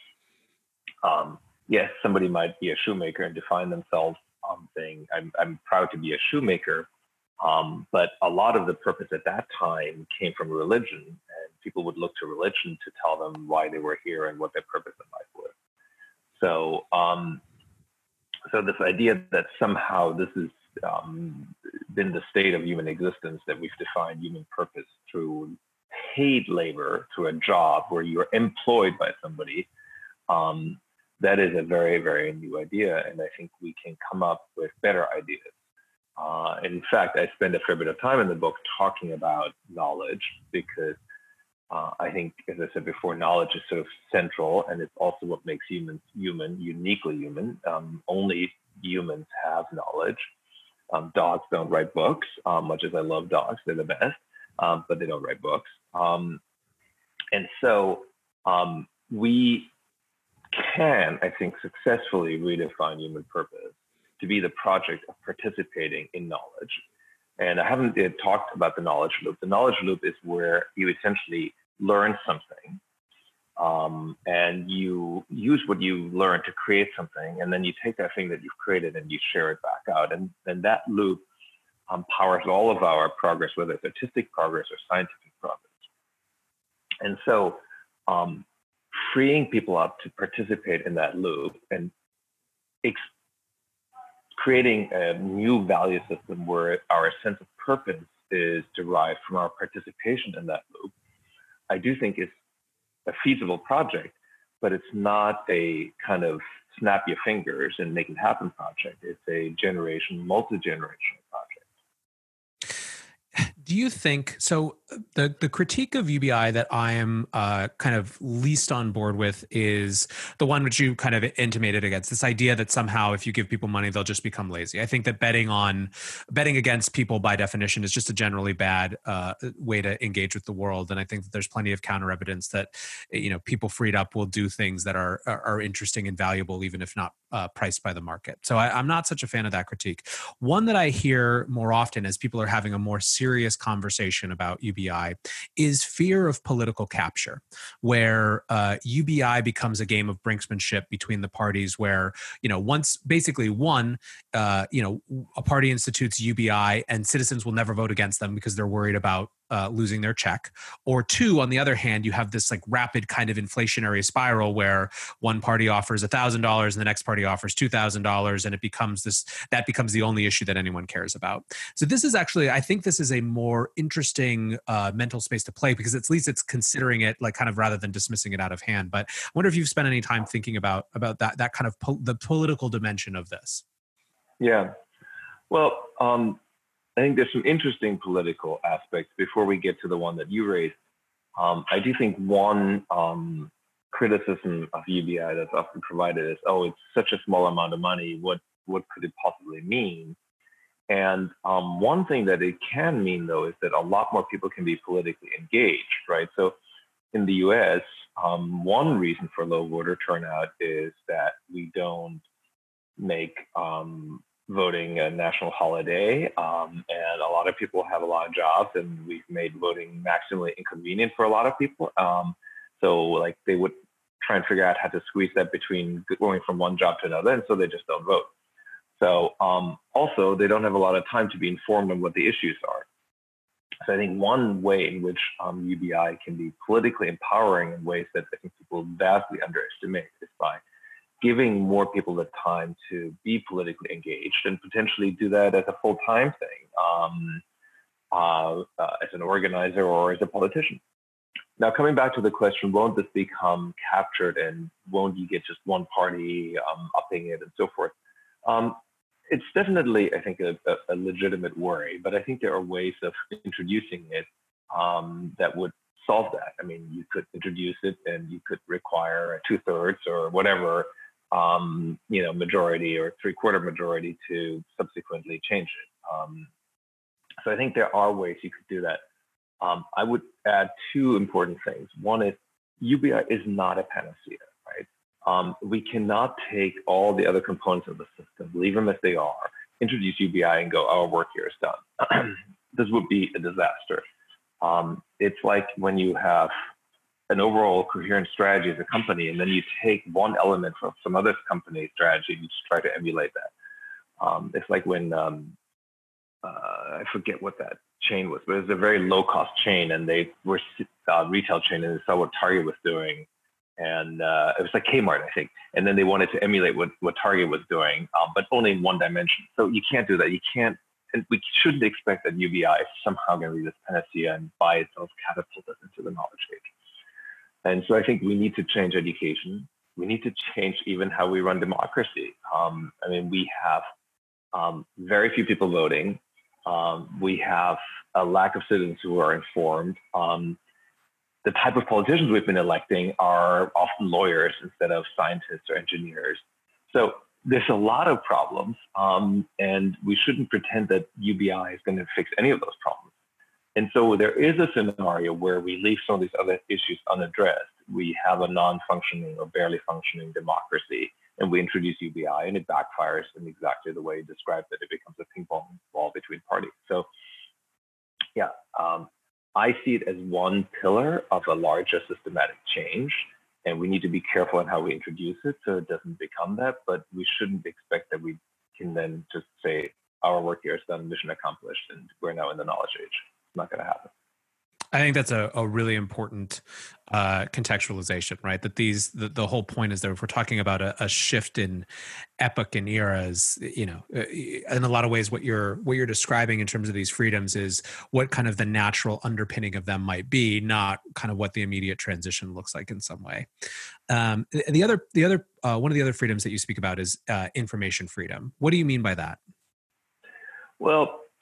um, yes, somebody might be a shoemaker and define themselves um, saying, I'm, I'm proud to be a shoemaker. Um, but a lot of the purpose at that time came from religion, and people would look to religion to tell them why they were here and what their purpose in life was. So, um, so this idea that somehow this has um, been the state of human existence, that we've defined human purpose through paid labor, through a job where you're employed by somebody, um, that is a very, very new idea. And I think we can come up with better ideas. Uh, in fact, I spend a fair bit of time in the book talking about knowledge because uh, I think, as I said before, knowledge is sort of central, and it's also what makes humans human, uniquely human. Um, only humans have knowledge. Um, dogs don't write books, um, much as I love dogs, they're the best, um, but they don't write books. Um, and so um, we can, I think, successfully redefine human purpose to be the project of participating in knowledge. And I haven't yet talked about the knowledge loop. The knowledge loop is where you essentially learn something um, and you use what you learn to create something. And then you take that thing that you've created and you share it back out. And then that loop um, powers all of our progress, whether it's artistic progress or scientific progress. And so um, freeing people up to participate in that loop and ex- creating a new value system where our sense of purpose is derived from our participation in that loop, I do think is a feasible project, but it's not a kind of snap your fingers and make it happen project. It's a generation, multi-generational project. Do you think, so the the critique of U B I that I am uh, kind of least on board with is the one which you kind of intimated against, this idea that somehow if you give people money, they'll just become lazy. I think that betting on betting against people by definition is just a generally bad uh, way to engage with the world. And I think that there's plenty of counter evidence that, you know, people freed up will do things that are are, are interesting and valuable, even if not uh, priced by the market. So I, I'm not such a fan of that critique. One that I hear more often as people are having a more serious conversation about U B I is fear of political capture, where uh, U B I becomes a game of brinksmanship between the parties where, you know, once basically one, uh, you know, a party institutes U B I and citizens will never vote against them because they're worried about Uh, losing their check. Or two, on the other hand, you have this like rapid kind of inflationary spiral where one party offers one thousand dollars and the next party offers two thousand dollars, and it becomes this, that becomes the only issue that anyone cares about. So this is actually, I think this is a more interesting uh, mental space to play, because at least it's considering it like kind of rather than dismissing it out of hand. But I wonder if you've spent any time thinking about about that that kind of po- the political dimension of this. Yeah. Well, um, I think there's some interesting political aspects before we get to the one that you raised. Um, I do think one um, criticism of U B I that's often provided is, oh, it's such a small amount of money. What what could it possibly mean? And um, one thing that it can mean, though, is that a lot more people can be politically engaged, right? So in the U S, um, one reason for low voter turnout is that we don't make um, voting a national holiday, um, and a lot of people have a lot of jobs, and we've made voting maximally inconvenient for a lot of people. Um, so like they would try and figure out how to squeeze that between going from one job to another, and so they just don't vote. So um, also they don't have a lot of time to be informed on what the issues are. So I think one way in which um, U B I can be politically empowering in ways that I think people vastly underestimate is by giving more people the time to be politically engaged and potentially do that as a full-time thing, um, uh, uh, as an organizer or as a politician. Now, coming back to the question, won't this become captured and won't you get just one party um, upping it and so forth? Um, it's definitely, I think, a, a legitimate worry, but I think there are ways of introducing it um, that would solve that. I mean, you could introduce it and you could require a two-thirds or whatever Um, you know, majority or three-quarter majority to subsequently change it. Um, so I think there are ways you could do that. Um, I would add two important things. One is U B I is not a panacea, right? Um, we cannot take all the other components of the system, leave them as they are, introduce U B I and go, our work here is done. This would be a disaster. Um, it's like when you have an overall coherent strategy as a company, and then you take one element from some other company's strategy and you just try to emulate that. Um, it's like when, um, uh, I forget what that chain was, but it was a very low cost chain, and they were uh, retail chain, and they saw what Target was doing. And uh, it was like Kmart, I think. And then they wanted to emulate what, what Target was doing, um, but only in one dimension. So you can't do that. You can't, and we shouldn't expect that U B I is somehow going to be this panacea and by itself catapult us into the knowledge age. And so I think we need to change education. We need to change even how we run democracy. Um, I mean, we have um, very few people voting. Um, we have a lack of citizens who are informed. Um, the type of politicians we've been electing are often lawyers instead of scientists or engineers. So there's a lot of problems, um, and we shouldn't pretend that U B I is going to fix any of those problems. And so there is a scenario where we leave some of these other issues unaddressed. We have a non-functioning or barely functioning democracy, and we introduce U B I, and it backfires in exactly the way you described it. It becomes a ping pong ball between parties. So yeah, um, I see it as one pillar of a larger systematic change, and we need to be careful in how we introduce it so it doesn't become that, but we shouldn't expect that we can then just say, our work here is done, mission accomplished, and we're now in the knowledge age. Not going to happen. I think that's a, a really important uh, contextualization, right? That these the, the whole point is that if we're talking about a, a shift in epoch and eras, you know, in a lot of ways, what you're what you're describing in terms of these freedoms is what kind of the natural underpinning of them might be, not kind of what the immediate transition looks like in some way. Um, the other the other uh, one of the other freedoms that you speak about is uh, information freedom. What do you mean by that? Well,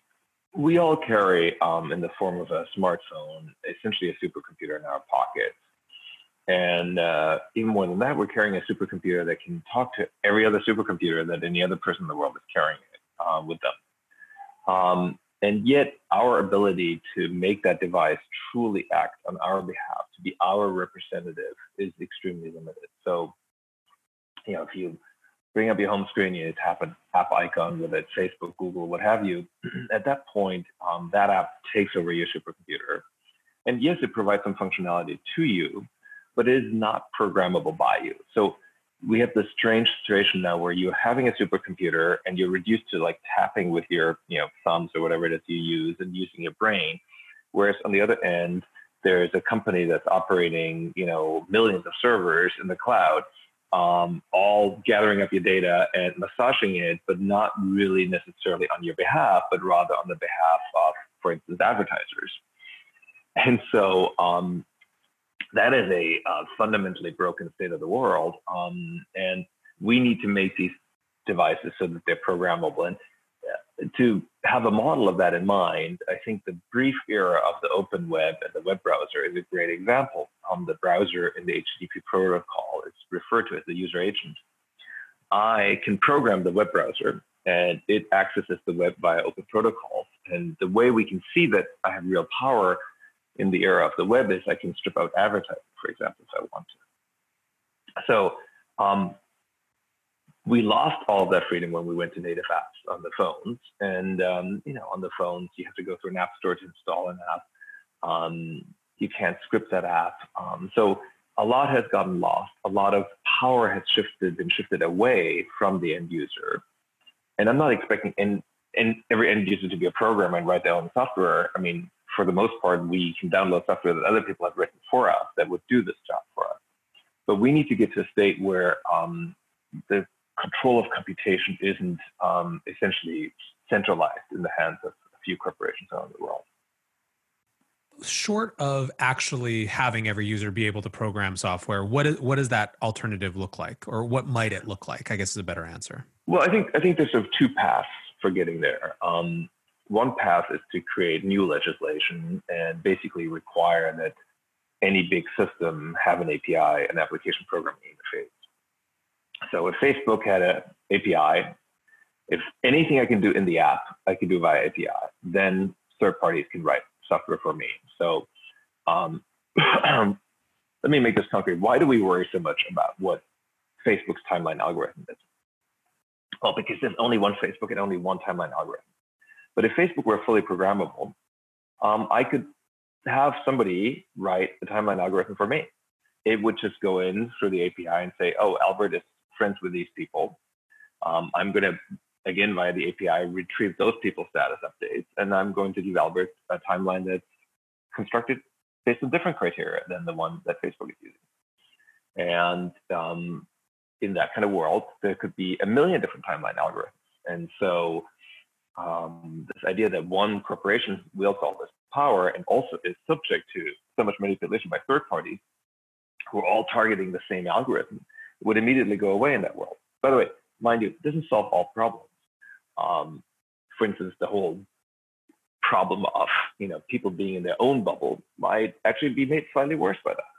We all carry, um, in the form of a smartphone, essentially a supercomputer in our pockets. And uh, even more than that, we're carrying a supercomputer that can talk to every other supercomputer that any other person in the world is carrying it uh, with them. Um, and yet, our ability to make that device truly act on our behalf, to be our representative, is extremely limited. So, you know, if you bring up your home screen, you tap an app icon with it, Facebook, Google, what have you, at that point, um, that app takes over your supercomputer. And yes, it provides some functionality to you, but it is not programmable by you. So we have this strange situation now where you're having a supercomputer and you're reduced to like tapping with your, you know, thumbs or whatever it is you use and using your brain. Whereas on the other end, there's a company that's operating, you know, millions of servers in the cloud, um, all gathering up your data and massaging it, but not really necessarily on your behalf, but rather on the behalf of, for instance, advertisers. And so um, that is a uh, fundamentally broken state of the world. Um, and we need to make these devices so that they're programmable. And uh, to have a model of that in mind, I think the brief era of the open web and the web browser is a great example. Um, the browser in the H T T P protocol is referred to as the user agent. I can program the web browser and it accesses the web via open protocols. And the way we can see that I have real power in the era of the web is I can strip out advertising, for example, if I want to. So um, we lost all of that freedom when we went to native apps on the phones. And, um, you know, on the phones, you have to go through an app store to install an app. Um, you can't script that app. Um, so a lot has gotten lost. A lot of power has shifted, been shifted away from the end user. And I'm not expecting in, in every end user to be a programmer and write their own software. I mean, for the most part, we can download software that other people have written for us that would do this job for us. But we need to get to a state where um, the control of computation isn't um, essentially centralized in the hands of a few corporations around the world. Short of actually having every user be able to program software, what is what does that alternative look like, or what might it look like? I guess is a better answer. Well, I think I think there's sort of two paths for getting there. Um, one path is to create new legislation and basically require that any big system have an A P I, an application programming interface. So if Facebook had an A P I, if anything I can do in the app, I can do via A P I, then third parties can write software for me. So um, let me make this concrete. Why do we worry so much about what Facebook's timeline algorithm is? Well, because there's only one Facebook and only one timeline algorithm. But if Facebook were fully programmable, um, I could have somebody write the timeline algorithm for me. It would just go in through the A P I and say, oh, Albert is friends with these people. Um, I'm going to, again, via the A P I, retrieve those people's status updates. And I'm going to give Albert a timeline that's constructed based on different criteria than the one that Facebook is using. And um, in that kind of world, there could be a million different timeline algorithms. And so um, this idea that one corporation wields all this power and also is subject to so much manipulation by third parties who are all targeting the same algorithm would immediately go away in that world. By the way, mind you, it doesn't solve all problems. Um, for instance, the whole problem of you know people being in their own bubble might actually be made slightly worse by that.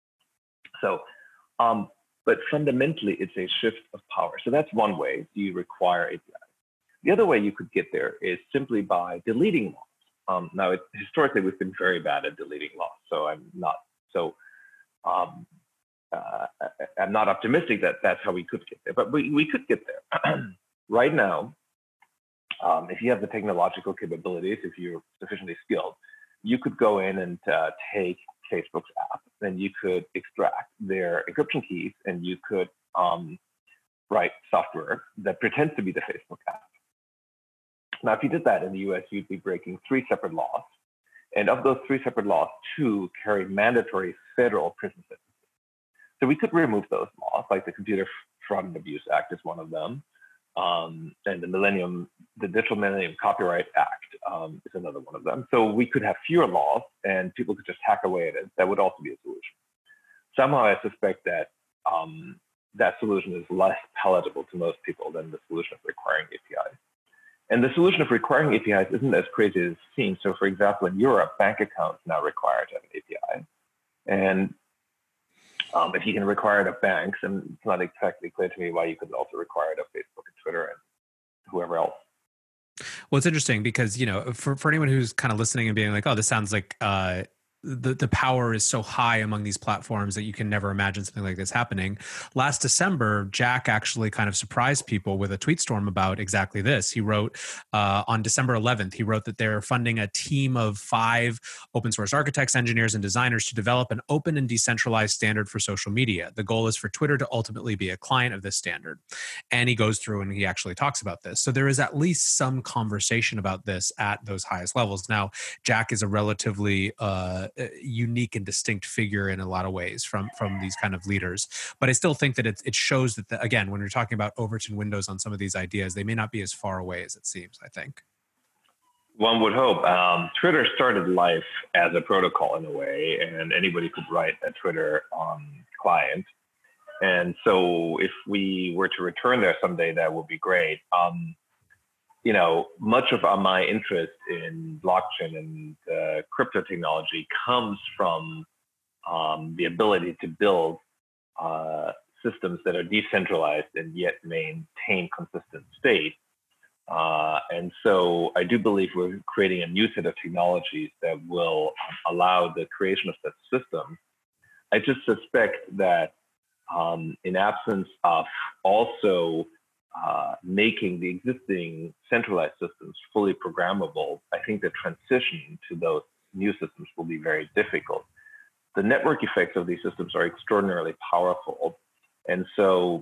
So, um, but fundamentally, it's a shift of power. So that's one way you require A P Is. The other way you could get there is simply by deleting laws. Um, now, it, historically, we've been very bad at deleting laws, so I'm not so. Um, uh, I'm not optimistic that that's how we could get there, but we, we could get there. Right now, um, if you have the technological capabilities, if you're sufficiently skilled, you could go in and uh, take Facebook's app, and you could extract their encryption keys, and you could um, write software that pretends to be the Facebook app. Now, if you did that in the U S, you'd be breaking three separate laws. And of those three separate laws, two carry mandatory federal prison sentences. So we could remove those laws, like the Computer Fraud and Abuse Act is one of them. Um, and the Millennium, the Digital Millennium Copyright Act um, is another one of them. So we could have fewer laws and people could just hack away at it. That would also be a solution. Somehow I suspect that um, that solution is less palatable to most people than the solution of requiring A P Is. And the solution of requiring A P Is isn't as crazy as it seems. So for example, in Europe, bank accounts now require to have an A P I. And um, if you can require it of banks, and it's not exactly clear to me why you could also require it of Facebook and Twitter and whoever else. Well, it's interesting because, you know, for, for anyone who's kind of listening and being like, oh, this sounds like uh, the, the power is so high among these platforms that you can never imagine something like this happening. Last December, Jack actually kind of surprised people with a tweet storm about exactly this. He wrote uh, on December eleventh, he wrote that they're funding a team of five open source architects, engineers, and designers to develop an open and decentralized standard for social media. The goal is for Twitter to ultimately be a client of this standard. And he goes through and he actually talks about this. So there is at least some conversation about this at those highest levels. Now, Jack is a relatively uh, unique and distinct figure in a lot of ways from, from these kind of leaders. But I still think that it, it shows that, the, again, when you're talking about Overton windows on some of these ideas, they may not be as far away as it seems, I think. One would hope. Um, Twitter started life as a protocol in a way, and anybody could write a Twitter um, client. And so if we were to return there someday, that would be great. Um, you know, much of uh, my interest in blockchain and uh, crypto technology comes from um, the ability to build uh, systems that are decentralized and yet maintain consistent state. Uh, and so I do believe we're creating a new set of technologies that will um, allow the creation of such systems. I just suspect that um, in absence of also uh, making the existing centralized systems fully programmable, I think the transition to those new systems will be very difficult. The network effects of these systems are extraordinarily powerful. And so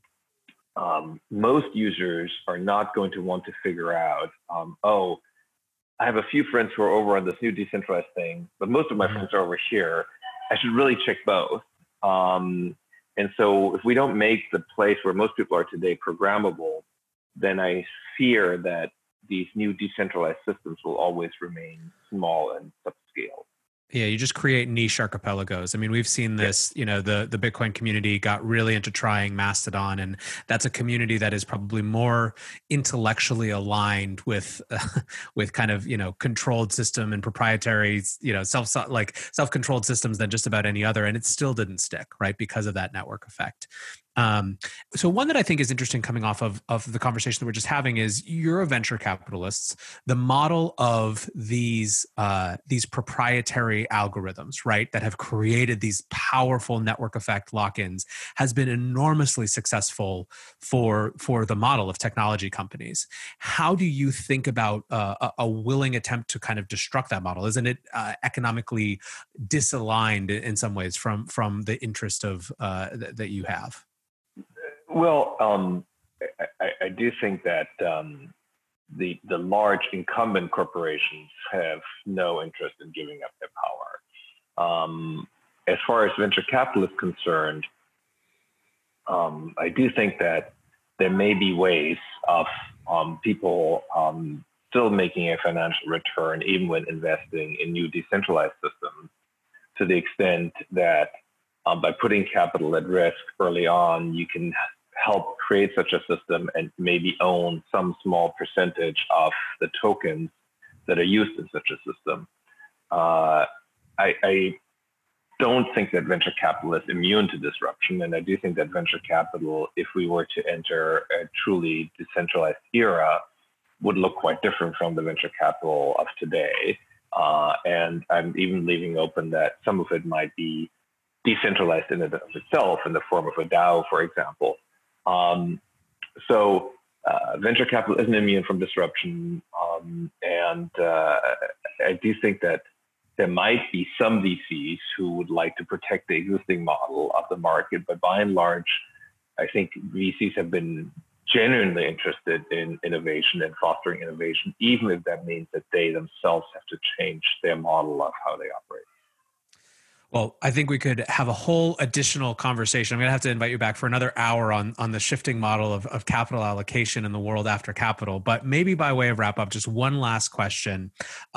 um, most users are not going to want to figure out, um, oh, I have a few friends who are over on this new decentralized thing, but most of my friends are over here. I should really check both. Um, and so if we don't make the place where most people are today programmable, then I fear that these new decentralized systems will always remain small and subscale. Yeah, you just create niche archipelagos. I mean, we've seen this, you know, the, the Bitcoin community got really into trying Mastodon, and that's a community that is probably more intellectually aligned with, uh, with kind of, you know, controlled system and proprietary, you know, self, like self-controlled systems than just about any other. And it still didn't stick, right? Because of that network effect. Um, so one that I think is interesting coming off of, of the conversation that we're just having is you're a venture capitalists. The model of these, uh, these proprietary algorithms, right, that have created these powerful network effect lock-ins has been enormously successful for, for the model of technology companies. How do you think about uh, a, a willing attempt to kind of destruct that model? Isn't it uh, economically disaligned in some ways from, from the interest of uh, th- that you have? Well, um, I, I do think that um, the the large incumbent corporations have no interest in giving up their power. Um, as far as venture capital is concerned, um, I do think that there may be ways of um, people um, still making a financial return even when investing in new decentralized systems, to the extent that um, by putting capital at risk early on, you can help create such a system and maybe own some small percentage of the tokens that are used in such a system. Uh, I, I don't think that venture capital is immune to disruption. And I do think that venture capital, if we were to enter a truly decentralized era, would look quite different from the venture capital of today. Uh, and I'm even leaving open that some of it might be decentralized in and of itself in the form of a DAO, for example. Um, so uh, venture capital isn't immune from disruption. Um, and uh, I do think that there might be some V Cs who would like to protect the existing model of the market, but by and large, I think V Cs have been genuinely interested in innovation and fostering innovation, even if that means that they themselves have to change their model of how they operate. Well, I think we could have a whole additional conversation. I'm going to have to invite you back for another hour on, on the shifting model of, of capital allocation in the world after capital. But maybe by way of wrap up, just one last question. Uh,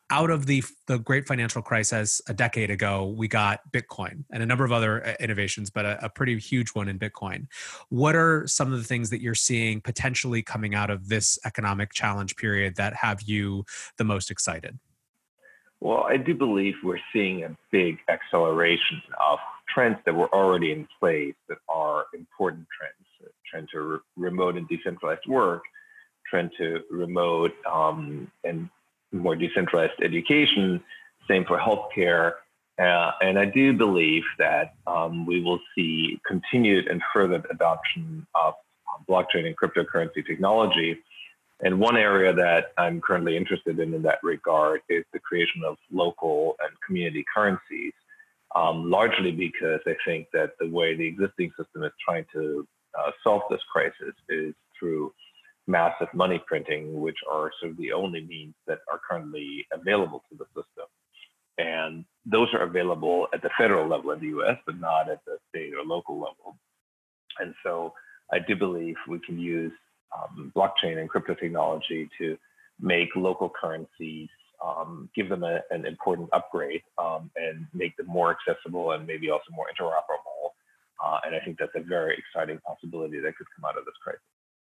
out of the the great financial crisis a decade ago, we got Bitcoin and a number of other innovations, but a, a pretty huge one in Bitcoin. What are some of the things that you're seeing potentially coming out of this economic challenge period that have you the most excited? Well, I do believe we're seeing a big acceleration of trends that were already in place that are important trends. A trend to re- remote and decentralized work, trend to remote um, and more decentralized education, same for healthcare. Uh, and I do believe that um, we will see continued and further adoption of blockchain and cryptocurrency technology. And one area that I'm currently interested in in that regard is the creation of local and community currencies, um, largely because I think that the way the existing system is trying to uh, solve this crisis is through massive money printing, which are sort of the only means that are currently available to the system. And those are available at the federal level in the U S, but not at the state or local level. And so I do believe we can use um, blockchain and crypto technology to make local currencies, um, give them a, an important upgrade, um, and make them more accessible and maybe also more interoperable. Uh, and I think that's a very exciting possibility that could come out of this crisis.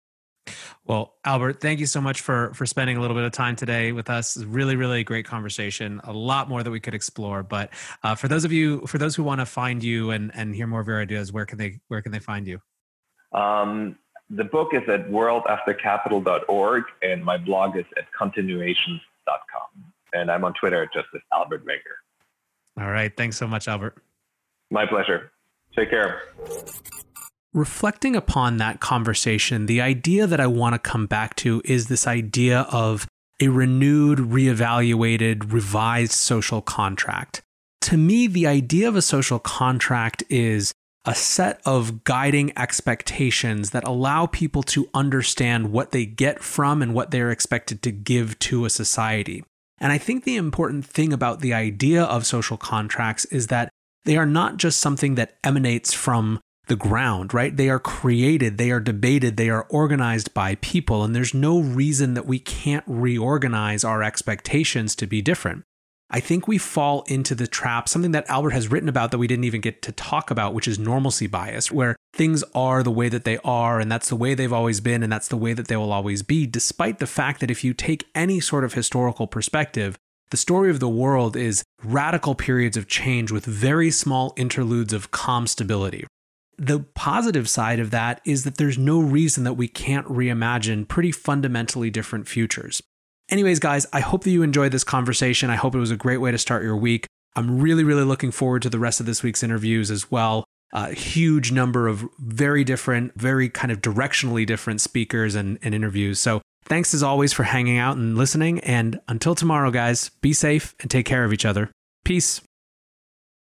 Well, Albert, thank you so much for for spending a little bit of time today with us. Really, really great conversation. A lot more that we could explore. But uh, for those of you, for those who want to find you and and hear more of your ideas, where can they where can they find you? Um, the book is at world after capital dot org, and my blog is at continuations dot com. And I'm on Twitter just as Albert Wenger. All right. Thanks so much, Albert. My pleasure. Take care. Reflecting upon that conversation, the idea that I want to come back to is this idea of a renewed, reevaluated, revised social contract. To me, the idea of a social contract is a set of guiding expectations that allow people to understand what they get from and what they're expected to give to a society. And I think the important thing about the idea of social contracts is that they are not just something that emanates from the ground, right? They are created, they are debated, they are organized by people, and there's no reason that we can't reorganize our expectations to be different. I think we fall into the trap, something that Albert has written about that we didn't even get to talk about, which is normalcy bias, where things are the way that they are, and that's the way they've always been, and that's the way that they will always be, despite the fact that if you take any sort of historical perspective, the story of the world is radical periods of change with very small interludes of calm stability. The positive side of that is that there's no reason that we can't reimagine pretty fundamentally different futures. Anyways, guys, I hope that you enjoyed this conversation. I hope it was a great way to start your week. I'm really, really looking forward to the rest of this week's interviews as well. A huge number of very different, very kind of directionally different speakers and, and interviews. So thanks as always for hanging out and listening. And until tomorrow, guys, be safe and take care of each other. Peace.